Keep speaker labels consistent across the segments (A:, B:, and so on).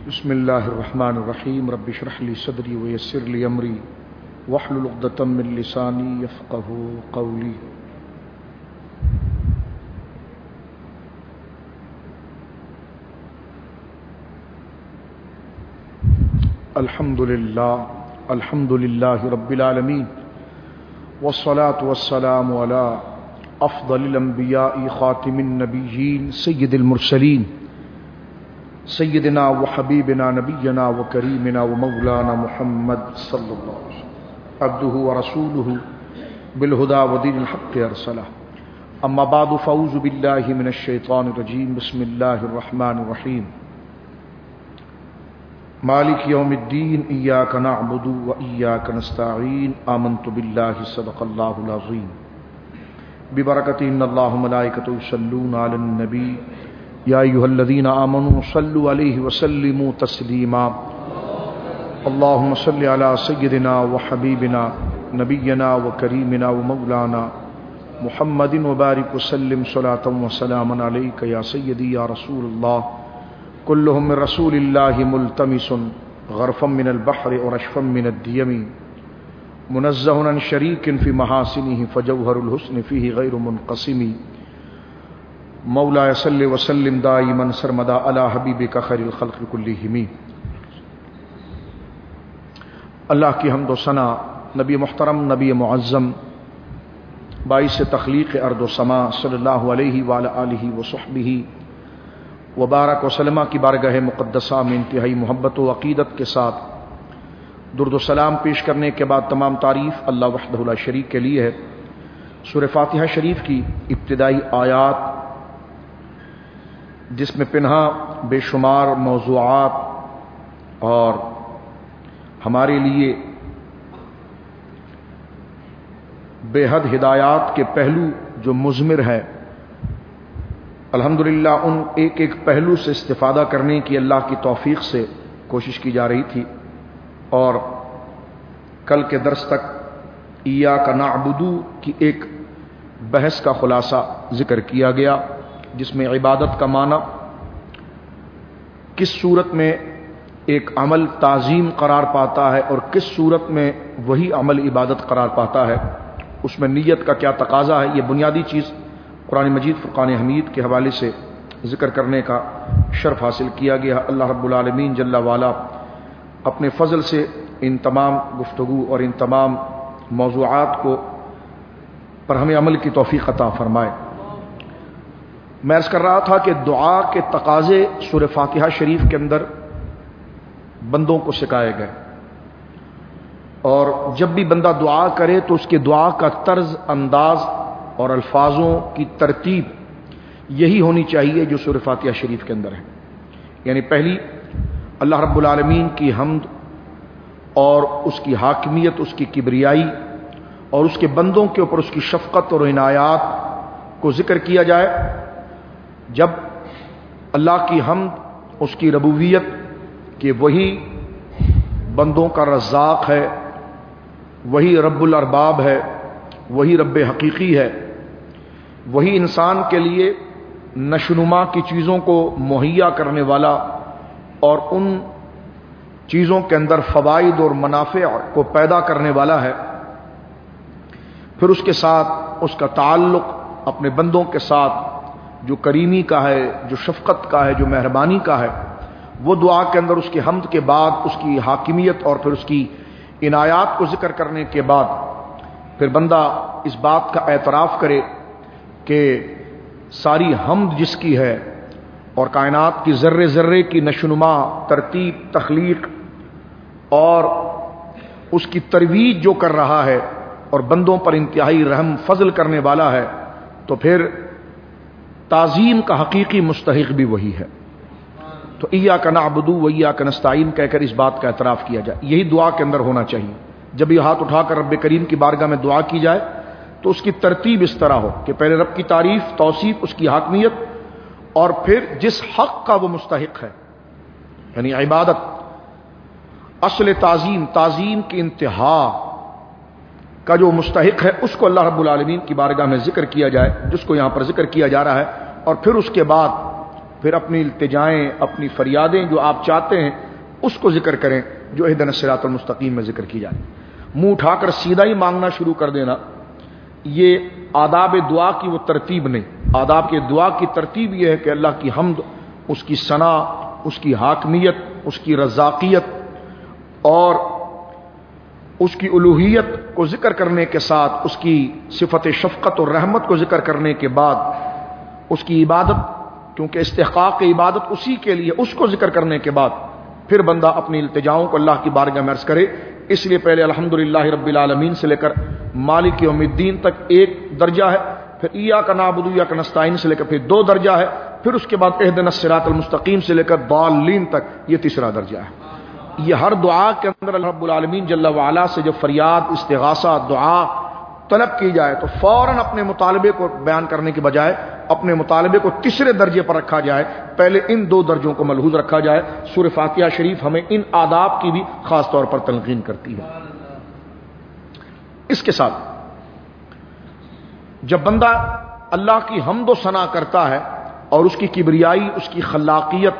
A: بسم اللہ الرحمن الرحیم رب اشرح لی صدری ویسر لی امری واحلل عقدۃ من لسانی یفقهوا قولی۔ الحمد للہ رب العالمین والصلاة والسلام علی افضل الانبیاء خاتم النبیین سید المرسلین سیدنا و حبیبنا نبینا و کریمنا و مولانا محمد صلی اللہ علیہ وسلم عبدہ و رسولہ بالہدی و دین الحق ارسلہ، اما بعد فاعوذ باللہ من الشیطان الرجیم، بسم اللہ الرحمن الرحیم۔ مالک یوم الدین، ایاک نعبد و ایاک نستعین، آمنت باللہ صدق اللہ العظیم۔ ببرکتہ ان اللہ ملائکتہ یصلون علی النبی یا ایھا الذین آمنوا صلوا علیہ وسلموا تسلیما۔ اللہم صل علی سیدنا و حبیبنا نبینا و کریمنا و مولانا محمد وبارک وسلم صلاۃ و سلاما علیک یا سیدی یا رسول اللہ۔ کلہم من رسول اللہ ملتمس غرفا من البحر ورشفا من الدیم، منزہ عن شریک فی محاسنہ فجوہر الحسن فیہ غیر منقسم۔ مولا صلی وسلم دائما سرمدا علی حبیبک خیر الخلق کلہم۔ اللہ کی حمد و ثنا، نبی محترم، نبی معظم، باعث تخلیق ارض و سما صلی اللہ علیہ وعلی آلہ وصحبہ وبارک وسلم کی بارگاہ مقدسہ میں انتہائی محبت و عقیدت کے ساتھ درود و سلام پیش کرنے کے بعد تمام تعریف اللہ وحدہ لا شریک کے لیے ہے۔ سورہ فاتحہ شریف کی ابتدائی آیات جس میں پنہا بے شمار موضوعات اور ہمارے لیے بے حد ہدایات کے پہلو جو مضمر ہے، الحمدللہ ان ایک ایک پہلو سے استفادہ کرنے کی اللہ کی توفیق سے کوشش کی جا رہی تھی، اور کل کے درس تک ایاک نعبد کی ایک بحث کا خلاصہ ذکر کیا گیا، جس میں عبادت کا معنی کس صورت میں ایک عمل تعظیم قرار پاتا ہے اور کس صورت میں وہی عمل عبادت قرار پاتا ہے، اس میں نیت کا کیا تقاضا ہے، یہ بنیادی چیز قرآن مجید فرقان حمید کے حوالے سے ذکر کرنے کا شرف حاصل کیا گیا۔ اللہ رب العالمین جل وعلا اپنے فضل سے ان تمام گفتگو اور ان تمام موضوعات کو پر ہمیں عمل کی توفیق عطا فرمائے۔ میں عرض کر رہا تھا کہ دعا کے تقاضے سورہ فاتحہ شریف کے اندر بندوں کو سکھائے گئے، اور جب بھی بندہ دعا کرے تو اس کے دعا کا طرز انداز اور الفاظوں کی ترتیب یہی ہونی چاہیے جو سورہ فاتحہ شریف کے اندر ہے۔ یعنی پہلی اللہ رب العالمین کی حمد اور اس کی حاکمیت، اس کی کبریائی اور اس کے بندوں کے اوپر اس کی شفقت اور عنایات کو ذکر کیا جائے۔ جب اللہ کی حمد، اس کی ربوبیت کہ وہی بندوں کا رزاق ہے، وہی رب الارباب ہے، وہی رب حقیقی ہے، وہی انسان کے لیے نشوونما کی چیزوں کو مہیا کرنے والا اور ان چیزوں کے اندر فوائد اور منافع کو پیدا کرنے والا ہے، پھر اس کے ساتھ اس کا تعلق اپنے بندوں کے ساتھ جو کریمی کا ہے، جو شفقت کا ہے، جو مہربانی کا ہے، وہ دعا کے اندر اس کی حمد کے بعد اس کی حاکمیت اور پھر اس کی عنایات کو ذکر کرنے کے بعد پھر بندہ اس بات کا اعتراف کرے کہ ساری حمد جس کی ہے اور کائنات کی ذرے ذرے کی نشوونما، ترتیب، تخلیق اور اس کی ترویج جو کر رہا ہے اور بندوں پر انتہائی رحم فضل کرنے والا ہے، تو پھر تعظیم کا حقیقی مستحق بھی وہی ہے۔ تو ایاک نعبد و ایاک نستعین کہہ کر اس بات کا اعتراف کیا جائے، یہی دعا کے اندر ہونا چاہیے۔ جب یہ ہاتھ اٹھا کر رب کریم کی بارگاہ میں دعا کی جائے تو اس کی ترتیب اس طرح ہو کہ پہلے رب کی تعریف، توصیف، اس کی حاکمیت، اور پھر جس حق کا وہ مستحق ہے، یعنی عبادت، اصل تعظیم، تعظیم کی انتہا کا جو مستحق ہے، اس کو اللہ رب العالمین کی بارگاہ میں ذکر کیا جائے، جس کو یہاں پر ذکر کیا جا رہا ہے، اور پھر اس کے بعد پھر اپنی التجائیں، اپنی فریادیں جو آپ چاہتے ہیں اس کو ذکر کریں جو اہدنا الصراط المستقیم میں ذکر کی جائے. منہ اٹھا کر سیدھا ہی مانگنا شروع کر دینا، یہ آداب دعا کی وہ ترتیب نہیں. آداب کے دعا کی ترتیب یہ ہے کہ اللہ کی حمد، اس کی ثنا، اس کی حاکمیت، اس کی رزاقیت اور اس کی الوہیت کو ذکر کرنے کے ساتھ، اس کی صفت شفقت اور رحمت کو ذکر کرنے کے بعد اس کی عبادت، کیونکہ استحقاق عبادت اسی کے لیے، اس کو ذکر کرنے کے بعد پھر بندہ اپنی التجاؤں کو اللہ کی بارگاہ میں عرض کرے. اس لیے پہلے الحمدللہ رب العالمین سے لے کر مالک یوم الدین تک ایک درجہ ہے، پھر ایاک نعبد و ایاک نستعین سے لے کر پھر 2 درجہ ہے، پھر اس کے بعد اہدنا الصراط المستقیم سے لے کر ضالین تک یہ 3 درجہ ہے. یہ ہر دعا کے اندر اللہ رب العالمین جل وعلا سے جب فریاد، استغاثہ، دعا طلب کی جائے تو فوراً اپنے مطالبے کو بیان کرنے کے بجائے اپنے مطالبے کو 3 درجے پر رکھا جائے، پہلے ان 2 درجوں کو ملحوظ رکھا جائے. سورہ فاتحہ شریف ہمیں ان آداب کی بھی خاص طور پر تلقین کرتی ہے. اس کے ساتھ جب بندہ اللہ کی حمد و ثنا کرتا ہے اور اس کی کبریائی، اس کی خلاقیت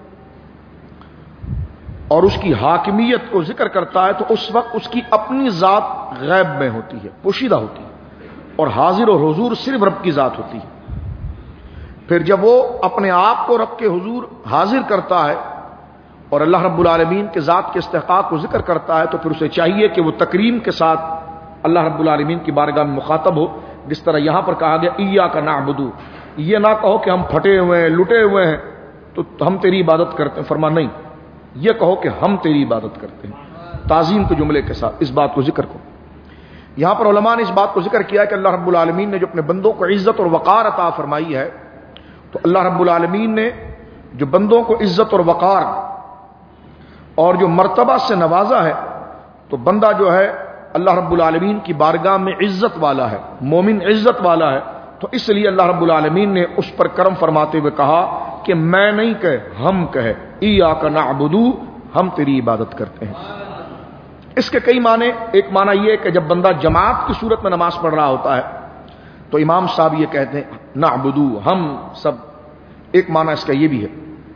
A: اور اس کی حاکمیت کو ذکر کرتا ہے تو اس وقت اس کی اپنی ذات غیب میں ہوتی ہے، پوشیدہ ہوتی ہے، اور حاضر و حضور صرف رب کی ذات ہوتی ہے. پھر جب وہ اپنے آپ کو رب کے حضور حاضر کرتا ہے اور اللہ رب العالمین کے ذات کے استحقاق کو ذکر کرتا ہے تو پھر اسے چاہیے کہ وہ تکریم کے ساتھ اللہ رب العالمین کی بارگاہ میں مخاطب ہو. جس طرح یہاں پر کہا گیا ایاک نعبد، یہ نہ کہو کہ ہم پھٹے ہوئے ہیں، لٹے ہوئے ہیں تو ہم تیری عبادت کرتے ہیں، فرما نہیں، یہ کہو کہ ہم تیری عبادت کرتے ہیں، تعظیم کے جملے کے ساتھ اس بات کو ذکر کرو. یہاں پر علماء نے اس بات کو ذکر کیا ہے کہ اللہ رب العالمین نے جو اپنے بندوں کو عزت اور وقار عطا فرمائی ہے، تو اللہ رب العالمین نے جو بندوں کو عزت اور وقار اور جو مرتبہ سے نوازا ہے، تو بندہ جو ہے اللہ رب العالمین کی بارگاہ میں عزت والا ہے، مومن عزت والا ہے. تو اس لیے اللہ رب العالمین نے اس پر کرم فرماتے ہوئے کہا کہ میں نہیں کہے، ہم کہے، ایاک نعبد، ہم تیری عبادت کرتے ہیں. اس کے کئی معنی. ایک معنی یہ ہے کہ جب بندہ جماعت کی صورت میں نماز پڑھ رہا ہوتا ہے تو امام صاحب یہ کہتے ہیں نعبدو، ہم سب. ایک معنی اس کا یہ بھی ہے.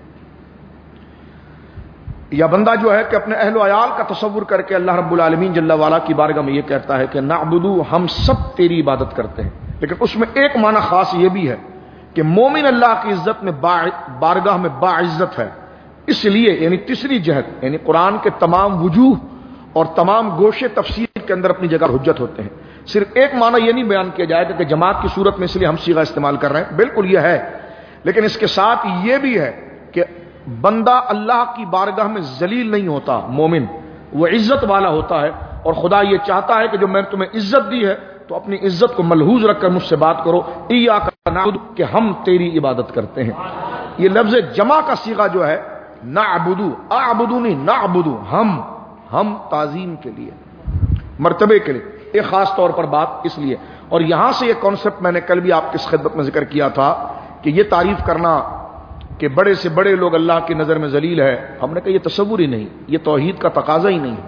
A: یا بندہ جو ہے کہ اپنے اہل و عیال کا تصور کر کے اللہ رب العالمین جل وعلا کی بارگاہ میں یہ کہتا ہے کہ نعبدو، ہم سب تیری عبادت کرتے ہیں. لیکن اس میں ایک معنی خاص یہ بھی ہے کہ مومن اللہ کی عزت میں بارگاہ میں باعزت ہے. اس لیے یعنی تیسری جہت، یعنی قرآن کے تمام وجوہ اور تمام گوشے تفسیر کے اندر اپنی جگہ حجت ہوتے ہیں. صرف ایک معنی یہ نہیں بیان کیا جائے گا کہ جماعت کی صورت میں اس لیے ہم صیغہ استعمال کر رہے ہیں، بالکل یہ ہے، لیکن اس کے ساتھ یہ بھی ہے کہ بندہ اللہ کی بارگاہ میں ذلیل نہیں ہوتا. مومن وہ عزت والا ہوتا ہے، اور خدا یہ چاہتا ہے کہ جو میں نے تمہیں عزت دی ہے تو اپنی عزت کو ملحوظ رکھ کر مجھ سے بات کرو، ایاک نعبد، کہ ہم تیری عبادت کرتے ہیں. یہ لفظ جمع کا صیغہ جو ہے نعبدو، اعبدو نہیں، نعبدو، ہم تعظیم کے لیے، مرتبے کے لیے، ایک خاص طور پر بات اس لیے. اور یہاں سے یہ کانسیپٹ میں نے کل بھی آپ کی خدمت میں ذکر کیا تھا کہ یہ تعریف کرنا کہ بڑے سے بڑے لوگ اللہ کی نظر میں ذلیل ہے، ہم نے کہا یہ تصور ہی نہیں، یہ توحید کا تقاضا ہی نہیں ہے.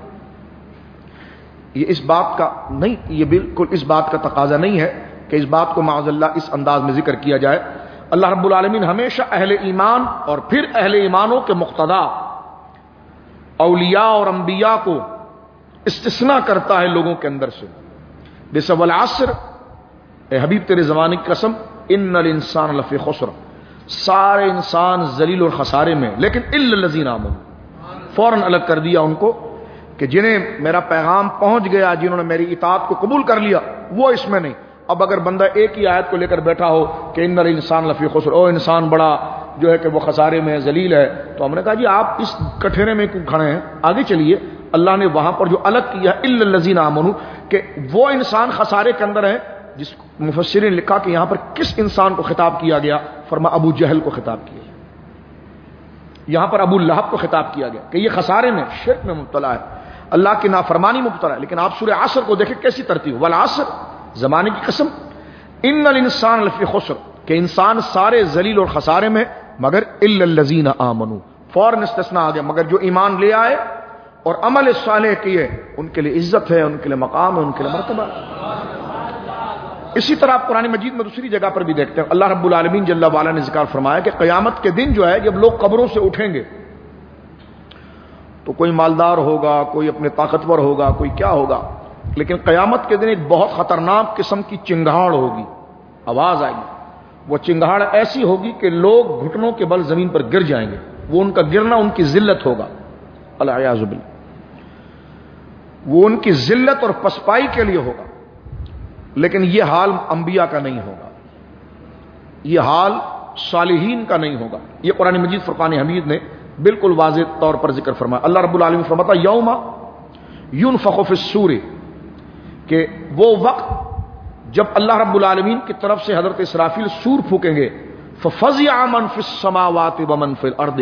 A: یہ اس بات کا نہیں، یہ بالکل اس بات کا تقاضا نہیں ہے کہ اس بات کو معاذ اللہ اس انداز میں ذکر کیا جائے. اللہ رب العالمین ہمیشہ اہل ایمان اور پھر اہل ایمانوں کے مقتدا اولیاء اور انبیاء کو استثناء کرتا ہے لوگوں کے اندر سے. جیسے والعصر، اے حبیب تیرے زمانے کی قسم، ان الانسان لفی خسر، سارے انسان ذلیل اور خسارے میں، لیکن الا الذین آمنوا، فوراً الگ کر دیا ان کو کہ جنہیں میرا پیغام پہنچ گیا، جنہوں نے میری اطاعت کو قبول کر لیا، وہ اس میں نہیں. اب اگر بندہ ایک ہی آیت کو لے کر بیٹھا ہو کہ ان الانسان لفی خسر، او انسان بڑا جو ہے کہ وہ خسارے میں ذلیل ہے، تو ہم نے کہا جی آپ اس کٹھیرے میں کیوں کھڑے ہیں، آگے چلیے. اللہ نے وہاں پر جو الگ کیا الا الذین آمنوا، کہ وہ انسان خسارے کے اندر ہے. جس مفسرین نے لکھا کہ یہاں پر کس انسان کو خطاب کیا گیا، فرما ابو جہل کو خطاب کیا گیا. یہاں پر ابو لہب کو خطاب کیا گیا کہ یہ خسارے میں، شرک میں مبتلا ہے، اللہ کی نافرمانی مبتلا ہے. لیکن آپ سورہ عصر کو دیکھیں کیسی ترتیب، والعصر، زمانے کی قسم، ان الانسان لفی خسر، کہ انسان سارے ذلیل اور خسارے میں مگر الا الذین آمنوا، فوراً استثناء آ گیا، مگر جو ایمان لے آئے اور عمل صالح کیے ان کے لیے عزت ہے، ان کے لیے مقام ہے، ان کے لیے مرتبہ ہے. اسی طرح آپ قرآن مجید میں دوسری جگہ پر بھی دیکھتے ہیں، اللہ رب العالمین جل وعلا نے ذکر فرمایا کہ قیامت کے دن جو ہے جب لوگ قبروں سے اٹھیں گے تو کوئی مالدار ہوگا، کوئی اپنے طاقتور ہوگا، کوئی کیا ہوگا، لیکن قیامت کے دن ایک بہت خطرناک قسم کی چنگھاڑ ہوگی، آواز آئے گی، وہ چنگھاڑ ایسی ہوگی کہ لوگ گھٹنوں کے بل زمین پر گر جائیں گے، وہ ان کا گرنا ان کی ذلت ہوگا، الیاذ باللہ، وہ ان کی ذلت اور پسپائی کے لیے ہوگا۔ لیکن یہ حال انبیاء کا نہیں ہوگا، یہ حال صالحین کا نہیں ہوگا، یہ قرآن مجید فرقان حمید نے بالکل واضح طور پر ذکر فرمایا۔ اللہ رب العالمین فرماتا یوم ينفخ فی الصور، کہ وہ وقت جب اللہ رب العالمین کی طرف سے حضرت اسرافیل سور پھونکیں گے، ففزع من فی السماوات ومن فی الارض،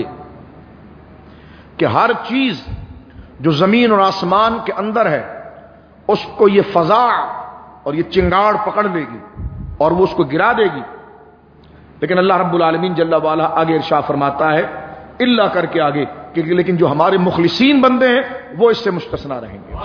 A: کہ ہر چیز جو زمین اور آسمان کے اندر ہے اس کو یہ فزع اور یہ چنگاڑ پکڑ لے گی اور وہ اس کو گرا دے گی۔ لیکن اللہ رب العالمین جل وعلا آگے ارشاد فرماتا ہے اللہ کر کے آگے کہ لیکن جو ہمارے مخلصین بندے ہیں وہ اس سے مستثنا رہیں گے۔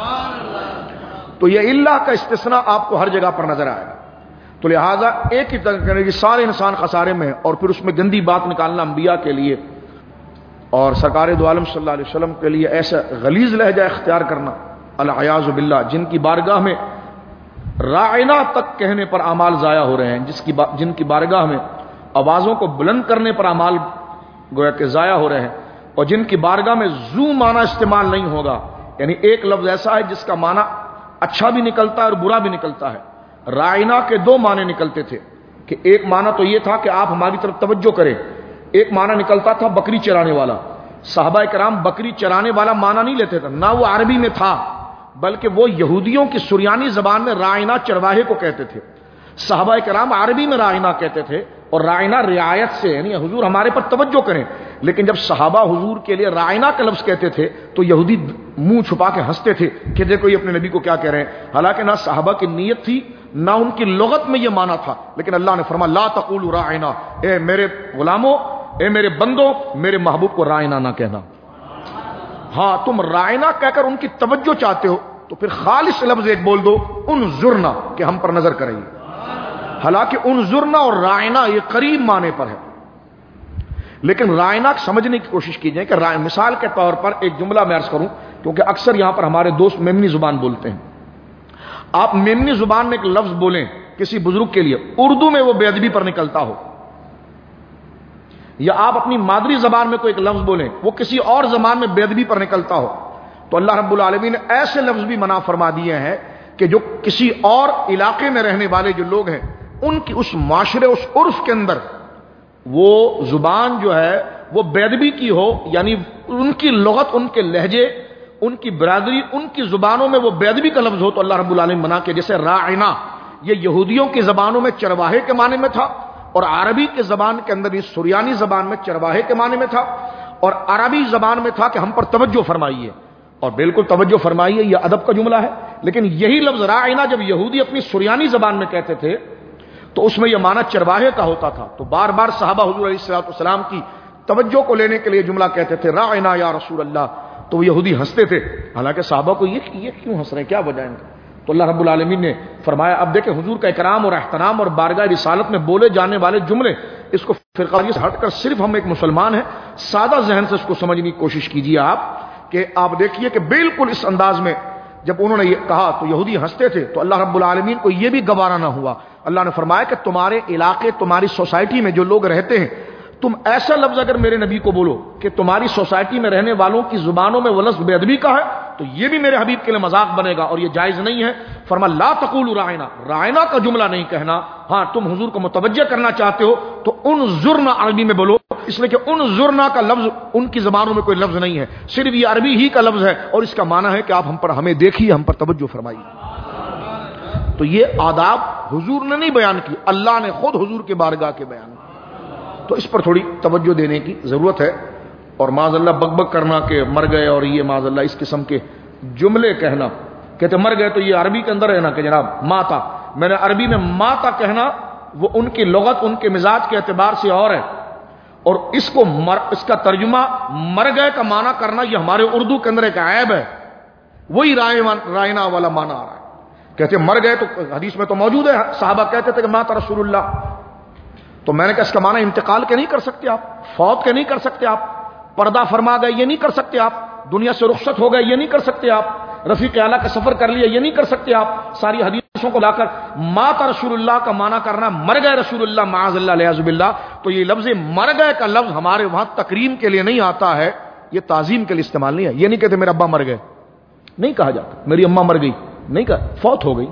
A: تو یہ اللہ کا استثناء آپ کو ہر جگہ پر نظر آئے گا، تو لہذا ایک ہی طرح کہ سارے انسان خسارے میں ہیں، اور پھر اس میں گندی بات نکالنا انبیاء کے لیے اور سرکار دو عالم صلی اللہ علیہ وسلم کے لیے ایسا غلیظ لہجہ اختیار کرنا، العیاذ باللہ، جن کی بارگاہ میں راعنا تک کہنے پر اعمال ضائع ہو رہے ہیں، جن کی بارگاہ میں آوازوں کو بلند کرنے پر اعمال گویا کہ ضائع ہو رہے ہیں، اور جن کی بارگاہ میں ذو معنی استعمال نہیں ہوگا، یعنی ایک لفظ ایسا ہے جس کا معنی اچھا بھی نکلتا ہے اور برا بھی نکلتا ہے۔ راعنا کے دو معنی نکلتے تھے، کہ ایک معنی تو یہ تھا کہ آپ ہماری طرف توجہ کریں، ایک معنی نکلتا تھا بکری چرانے والا۔ صحابہ کرام بکری چرانے والا معنی نہیں لیتے تھے، نہ وہ عربی میں تھا، بلکہ وہ یہودیوں کی سریانی زبان میں راعنا چرواہے کو کہتے تھے۔ صحابہ کرام عربی میں راعنا کہتے تھے، اور راعنا رعایت سے، یعنی حضور ہمارے پر توجہ کریں، لیکن جب صحابہ حضور کے لیے راعنا کا لفظ کہتے تھے تو یہودی منہ چھپا کے ہنستے تھے کہ دیکھو یہ اپنے نبی کو کیا کہہ رہے ہیں، حالانکہ نہ صحابہ کی نیت تھی نہ ان کی لغت میں یہ معنی تھا، لیکن اللہ نے فرمایا لا تقولوا راعنا، اے میرے غلاموں، اے میرے بندوں، میرے محبوب کو راعنا نہ کہنا۔ ہاں تم راعنا کہہ کر ان کی توجہ چاہتے ہو تو پھر خالص لفظ ایک بول دو انظرنا، کہ ہم پر نظر کریں، حالانکہ انظرنا اور راعنا یہ قریب معنی پر ہے، لیکن راعنا سمجھنے کی کوشش کیجئے کہ مثال کے طور پر ایک جملہ میں عرض کروں، کیونکہ اکثر یہاں پر ہمارے دوست میمنی زبان بولتے ہیں۔ آپ میمنی زبان میں ایک لفظ بولیں کسی بزرگ کے لیے، اردو میں وہ بے ادبی پر نکلتا ہو، یا آپ اپنی مادری زبان میں کوئی ایک لفظ بولیں وہ کسی اور زبان میں بے ادبی پر نکلتا ہو، تو اللہ رب العالمین نے ایسے لفظ بھی منع فرما دیے ہیں کہ جو کسی اور علاقے میں رہنے والے جو لوگ ہیں ان کی اس معاشرے، اس عرف کے اندر وہ زبان جو ہے وہ بے ادبی کی ہو، یعنی ان کی لغت، ان کے لہجے، ان کی برادری، ان کی زبانوں میں وہ بے ادبی کا لفظ ہو تو اللہ رب العالمین منع کے، جیسے راعنا یہ یہودیوں کی زبانوں میں چرواہے کے معنی میں تھا، اور عربی کے زبان کے اندر اس سریانی زبان میں چرواہے کے معنی میں تھا، اور عربی زبان میں تھا کہ ہم پر توجہ فرمائیے، اور بالکل توجہ فرمائیے یہ ادب کا جملہ ہے، لیکن یہی لفظ راعنا جب یہودی اپنی سریانی زبان میں کہتے تھے تو اس میں یہ معنی چرواہے کا ہوتا تھا، تو بار بار صحابہ حضور علیہ الصلوۃ والسلام کی توجہ کو لینے کے لیے جملہ کہتے تھے راعنا یا رسول اللہ، تو وہ یہودی ہنستے تھے، حالانکہ صحابہ کو یہ کیوں ہنس رہے ہیں، کیا وجہ ہے ان کا؟ تو اللہ رب العالمین نے فرمایا اب دیکھیں حضور کا اکرام اور احترام اور بارگاہ رسالت میں بولے جانے والے جملے، اس کو فرقہ سے ہٹ کر صرف ہم ایک مسلمان ہیں، سادہ ذہن سے اس کو سمجھنے کی کوشش کیجیے آپ، کہ آپ دیکھیے کہ بالکل اس انداز میں جب انہوں نے یہ کہا تو یہودی ہنستے تھے، تو اللہ رب العالمین کو یہ بھی گوارا نہ ہوا، اللہ نے فرمایا کہ تمہارے علاقے، تمہاری سوسائٹی میں جو لوگ رہتے ہیں، تم ایسا لفظ اگر میرے نبی کو بولو کہ تمہاری سوسائٹی میں رہنے والوں کی زبانوں میں وہ لفظ بے ادبی کا ہے تو یہ بھی میرے حبیب کے لیے مذاق بنے گا اور یہ جائز نہیں ہے۔ فرمایا لا تقولوا راعنا، راعنا کا جملہ نہیں کہنا، ہاں تم حضور کو متوجہ کرنا چاہتے ہو تو انظرنا عربی میں بولو، اس لیے کہ انظرنا کا لفظ ان کی زبانوں میں کوئی لفظ نہیں ہے، صرف یہ عربی ہی کا لفظ ہے، اور اس کا معنی ہے کہ آپ ہمیں دیکھیے، ہم پر توجہ فرمائیے۔ تو یہ آداب حضور نے نہیں بیان کی، اللہ نے خود حضور کے بارگاہ کے بیان کی، تو اس پر تھوڑی توجہ دینے کی ضرورت ہے، اور معاذ اللہ بک بک کرنا کہ مر گئے اور یہ معاذ اللہ اس قسم کے جملے کہنا، کہتے مر گئے تو یہ عربی کے اندر ہے نا کہ جناب ماتا، میں نے عربی میں ماتا کہنا وہ ان کی لغت، ان کے مزاج کے اعتبار سے اور ہے، اور اس کا ترجمہ مر گئے کا معنی کرنا یہ ہمارے اردو کے اندر ایک عیب ہے، وہی رائنا والا معنی آ رہا ہے، کہتے مر گئے تو حدیث میں تو موجود ہے، صحابہ کہتے تھے کہ مات رسول اللہ. تو میں نے کہا اس کا معنی انتقال کے نہیں کر سکتے آپ، فوت کے نہیں کر سکتے آپ، پردہ فرما گئے یہ نہیں کر سکتے آپ، دنیا سے رخصت ہو گئے یہ نہیں کر سکتے آپ، رفیق اعلیٰ کا سفر کر لیا یہ نہیں کر سکتے آپ. ساری حدیثوں کو لا کر مات رسول اللہ کا معنی کرنا مر گئے رسول اللہ معاذ اللہ علیہ باللہ. تو یہ لفظ مر گئے کا لفظ ہمارے وہاں تکریم کے لیے نہیں آتا ہے، یہ تعظیم کے لیے استعمال نہیں ہے. یہ نہیں کہتے میرے ابا مر گئے، نہیں کہا جاتا میری اماں مر گئی، نہیں کہا، فوت ہو گئی،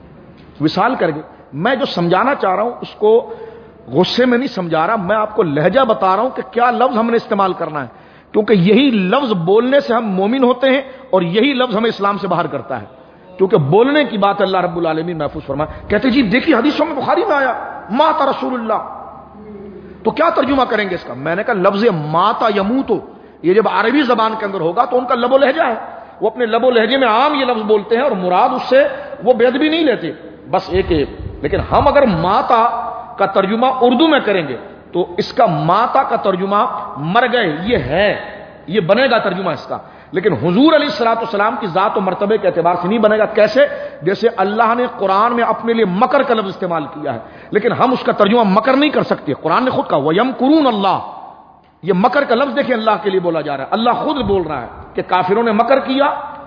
A: وصال کر گئی. میں جو سمجھانا چاہ رہا ہوں اس کو غصے میں نہیں سمجھا رہا، میں آپ کو لہجہ بتا رہا ہوں کہ کیا لفظ ہم نے استعمال کرنا ہے، کیونکہ یہی لفظ بولنے سے ہم مومن ہوتے ہیں اور یہی لفظ ہمیں اسلام سے باہر کرتا ہے. کیونکہ بولنے کی بات اللہ رب العالمین محفوظ فرمائے. کہتے جی دیکھیے حدیثوں میں بخاری میں آیا مات رسول اللہ، تو کیا ترجمہ کریں گے اس کا؟ میں نے کہا لفظ ماتا یموتو یہ جب عربی زبان کے اندر ہوگا تو ان کا لب و لہجہ ہے، وہ اپنے لب و لہجے میں عام یہ لفظ بولتے ہیں اور مراد اس سے وہ بے ادبی نہیں لیتے، بس ایک. لیکن ہم اگر ماتا کا ترجمہ اردو میں کریں گے تو اس کا ماتا کا ترجمہ مر گئے یہ ہے، یہ بنے گا ترجمہ اس کا. لیکن حضور علیہ الصلوۃ والسلام کی ذات و مرتبے کے اعتبار سے نہیں بنے گا. کیسے؟ جیسے اللہ نے قرآن میں اپنے لیے مکر کا لفظ استعمال کیا ہے، لیکن ہم اس کا ترجمہ مکر نہیں کر سکتے. قرآن نے خود کہا وَيَمْكُرُونَ اللَّهَ، یہ مکر کا لفظ دیکھیں اللہ کے لیے بولا جا رہا ہے. اللہ خود بول رہا ہے کہ کافروں نے مکر کیا،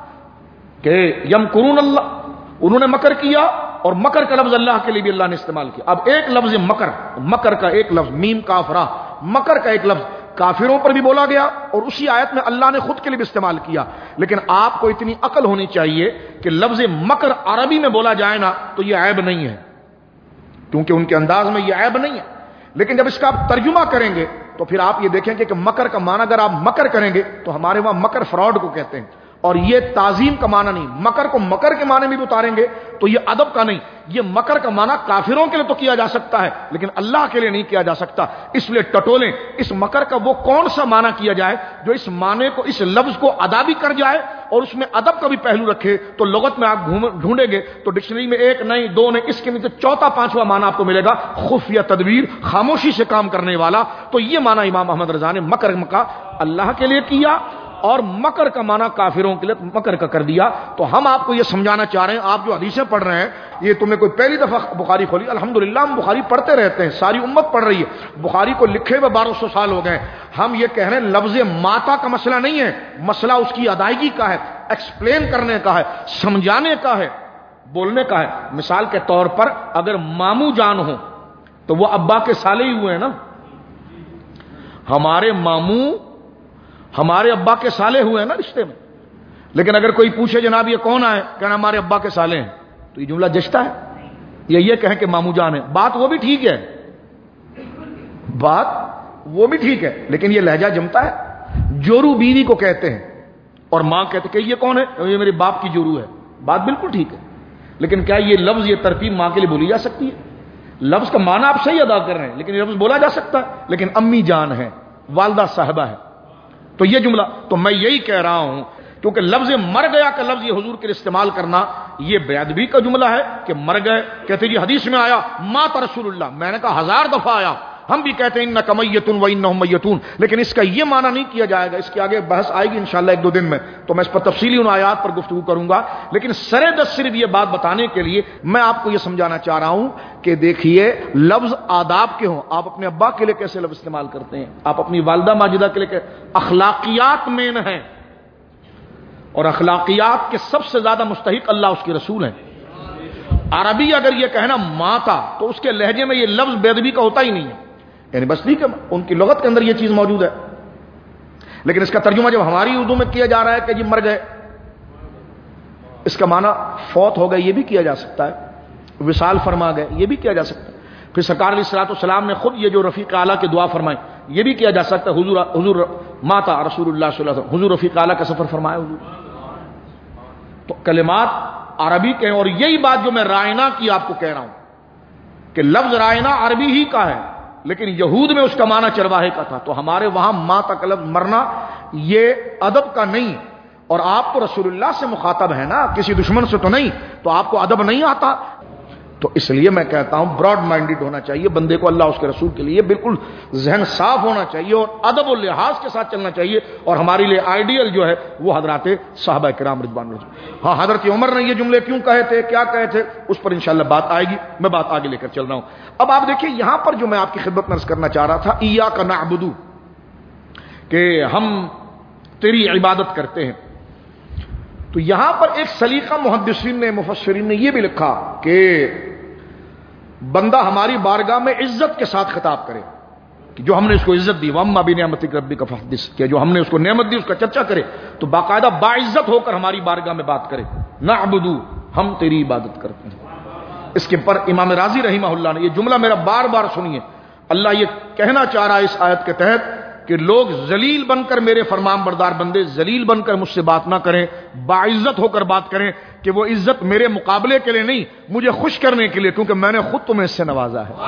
A: کہ یمکرون اللہ، انہوں نے مکر کیا، اور مکر کا لفظ اللہ کے لیے بھی اللہ نے استعمال کیا. اب ایک لفظ مکر، مکر کا ایک لفظ میم کاف را، مکر کا ایک لفظ کافروں پر بھی بولا گیا اور اسی آیت میں اللہ نے خود کے لیے بھی استعمال کیا. لیکن آپ کو اتنی عقل ہونی چاہیے کہ لفظ مکر عربی میں بولا جائے نا تو یہ عیب نہیں ہے، کیونکہ ان کے انداز میں یہ عیب نہیں ہے. لیکن جب اس کا آپ ترجمہ کریں گے تو پھر آپ یہ دیکھیں گے کہ مکر کا معنی اگر آپ مکر کریں گے تو ہمارے وہاں مکر فراڈ کو کہتے ہیں، اور یہ تعظیم کا معنی نہیں. مکر کو مکر کے معنی میں بھی اتاریں گے تو یہ ادب کا نہیں، یہ مکر کا معنی کافروں کے لیے تو کیا جا سکتا ہے لیکن اللہ کے لیے نہیں کیا جا سکتا. اس لیے ٹٹولیں اس مکر کا وہ کون سا معنی کیا جائے جو اس معنی کو، اس لفظ کو ادا بھی کر جائے اور اس میں ادب کا بھی پہلو رکھے. تو لغت میں آپ ڈھونڈیں گے تو ڈکشنری میں ایک نہیں دو نہیں، اس کے نیچے چوتھا پانچواں معنی آپ کو ملے گا خفیہ تدبیر، خاموشی سے کام کرنے والا. تو یہ معنی امام احمد رضا نے مکر کا اللہ کے لیے کیا اور مکر کا معنی کافروں کے لیے مکر کا کر دیا. تو ہم آپ کو یہ سمجھانا چاہ رہے ہیں، آپ جو حدیثیں پڑھ رہے ہیں یہ تمہیں کوئی پہلی دفعہ بخاری کھولی، الحمدللہ ہم بخاری پڑھتے رہتے ہیں، ساری امت پڑھ رہی ہے، بخاری کو لکھے ہوئے 1200 سال ہو گئے. ہم یہ کہہ رہے ہیں لفظ ماتا کا مسئلہ نہیں ہے، مسئلہ اس کی ادائیگی کا ہے، ایکسپلین کرنے کا ہے، سمجھانے کا ہے، بولنے کا ہے. مثال کے طور پر اگر ماموں جان ہو تو وہ ابا کے سالے ہی ہوئے ہیں نا، ہمارے ماموں ہمارے ابا کے سالے ہوئے ہیں نا رشتے میں. لیکن اگر کوئی پوچھے جناب یہ کون آئے، کہنا ہمارے ابا کے سالے ہیں، تو یہ جملہ جچتا ہے؟ یہ کہیں کہ ماموں جان ہے، بات وہ بھی ٹھیک ہے، بات وہ بھی ٹھیک ہے، لیکن یہ لہجہ جمتا ہے. جورو بیوی کو کہتے ہیں اور ماں کہتے کہ یہ کون ہے، یہ میرے باپ کی جورو ہے، بات بالکل ٹھیک ہے. لیکن کیا یہ لفظ، یہ ترتیب ماں کے لیے بولی جا سکتی ہے؟ لفظ کا معنی آپ صحیح ادا کر رہے ہیں لیکن یہ لفظ بولا جا سکتا ہے. لیکن امی جان ہے، والدہ صاحبہ ہے، تو یہ جملہ، تو میں یہی کہہ رہا ہوں کیونکہ لفظ مر گیا کا لفظ یہ حضور کے لیے استعمال کرنا یہ بے ادبی کا جملہ ہے کہ مر گئے. کہتے جی حدیث میں آیا مات رسول اللہ، میں نے کہا 1000 دفعہ آیا، ہم بھی کہتے ہیں انک میتون و انہم میتون، لیکن اس کا یہ معنی نہیں کیا جائے گا. اس کے آگے بحث آئے گی انشاءاللہ ایک دو دن میں، تو میں اس پر تفصیلی ان آیات پر گفتگو کروں گا. لیکن سرے دست صرف یہ بات بتانے کے لیے میں آپ کو یہ سمجھانا چاہ رہا ہوں کہ دیکھیے لفظ آداب کے ہوں. آپ اپنے ابا کے لیے کیسے لفظ استعمال کرتے ہیں، آپ اپنی والدہ ماجدہ کے لیے اخلاقیات مین ہیں، اور اخلاقیات کے سب سے زیادہ مستحق اللہ اس کے رسول ہیں. عربی اگر یہ کہنا ماتا تو اس کے لہجے میں یہ لفظ بے ادبی کا ہوتا ہی نہیں ہے، یعنی بس ٹھیک ہے ان کی لغت کے اندر یہ چیز موجود ہے. لیکن اس کا ترجمہ جب ہماری اردو میں کیا جا رہا ہے کہ جی مر گئے، اس کا معنی فوت ہو گئے یہ بھی کیا جا سکتا ہے، وصال فرما گئے یہ بھی کیا جا سکتا ہے. پھر سرکار علیہ الصلوۃ والسلام نے خود یہ جو رفیق اعلیٰ کی دعا فرمائی یہ بھی کیا جا سکتا ہے. حضور ماتا رسول اللہ صلی اللہ علیہ وسلم، حضور رفیق اعلیٰ کا سفر فرمایا حضور. تو کلمات عربی کے ہیں، اور یہی بات جو میں رائنا کی آپ کو کہہ رہا ہوں کہ لفظ رائنا عربی ہی کا ہے لیکن یہود میں اس کا معنی چرواہے کا تھا. تو ہمارے وہاں ماتا کا لفظ مرنا یہ ادب کا نہیں، اور آپ تو رسول اللہ سے مخاطب ہیں نا، کسی دشمن سے تو نہیں، تو آپ کو ادب نہیں آتا. تو اس لیے میں کہتا ہوں براڈ مائنڈڈ ہونا چاہیے بندے کو، اللہ اس کے رسول کے لیے بالکل ذہن صاف ہونا چاہیے اور ادب و لحاظ کے ساتھ چلنا چاہیے. اور ہمارے لیے آئیڈیل جو ہے وہ حضرات صحابہ کرام رضوان اللہ. ہاں حضرت عمر نے یہ جملے کیوں کہے تھے، کیا کہے تھے، اس پر انشاءاللہ بات آئے گی. میں بات آگے لے کر چل رہا ہوں. اب آپ دیکھیں یہاں پر جو میں آپ کی خدمت میں عرض کرنا چاہ رہا تھا، ایاک نعبد، کہ ہم تیری عبادت کرتے ہیں. تو یہاں پر ایک سلیقہ محدثین نے مفسرین نے یہ بھی لکھا کہ بندہ ہماری بارگاہ میں عزت کے ساتھ خطاب کرے کہ جو ہم نے اس کو عزت دی، وَأَمَّا بِنِعْمَتِ رَبِّكَ فَحَدِّثْ، کہ جو ہم نے اس کو نعمت دی اس کا چرچا کرے، تو باقاعدہ باعزت ہو کر ہماری بارگاہ میں بات کرے. نعبدو، ہم تیری عبادت کرتے ہیں. اس کے پر امام راضی رحمہ اللہ نے یہ جملہ میرا بار بار سنیے، اللہ یہ کہنا چاہ رہا ہے اس آیت کے تحت کہ لوگ ذلیل بن کر، میرے فرمان بردار بندے ذلیل بن کر مجھ سے بات نہ کریں، باعزت ہو کر بات کریں، کہ وہ عزت میرے مقابلے کے لیے نہیں، مجھے خوش کرنے کے لیے، کیونکہ میں نے خود تمہیں اس سے نوازا ہے.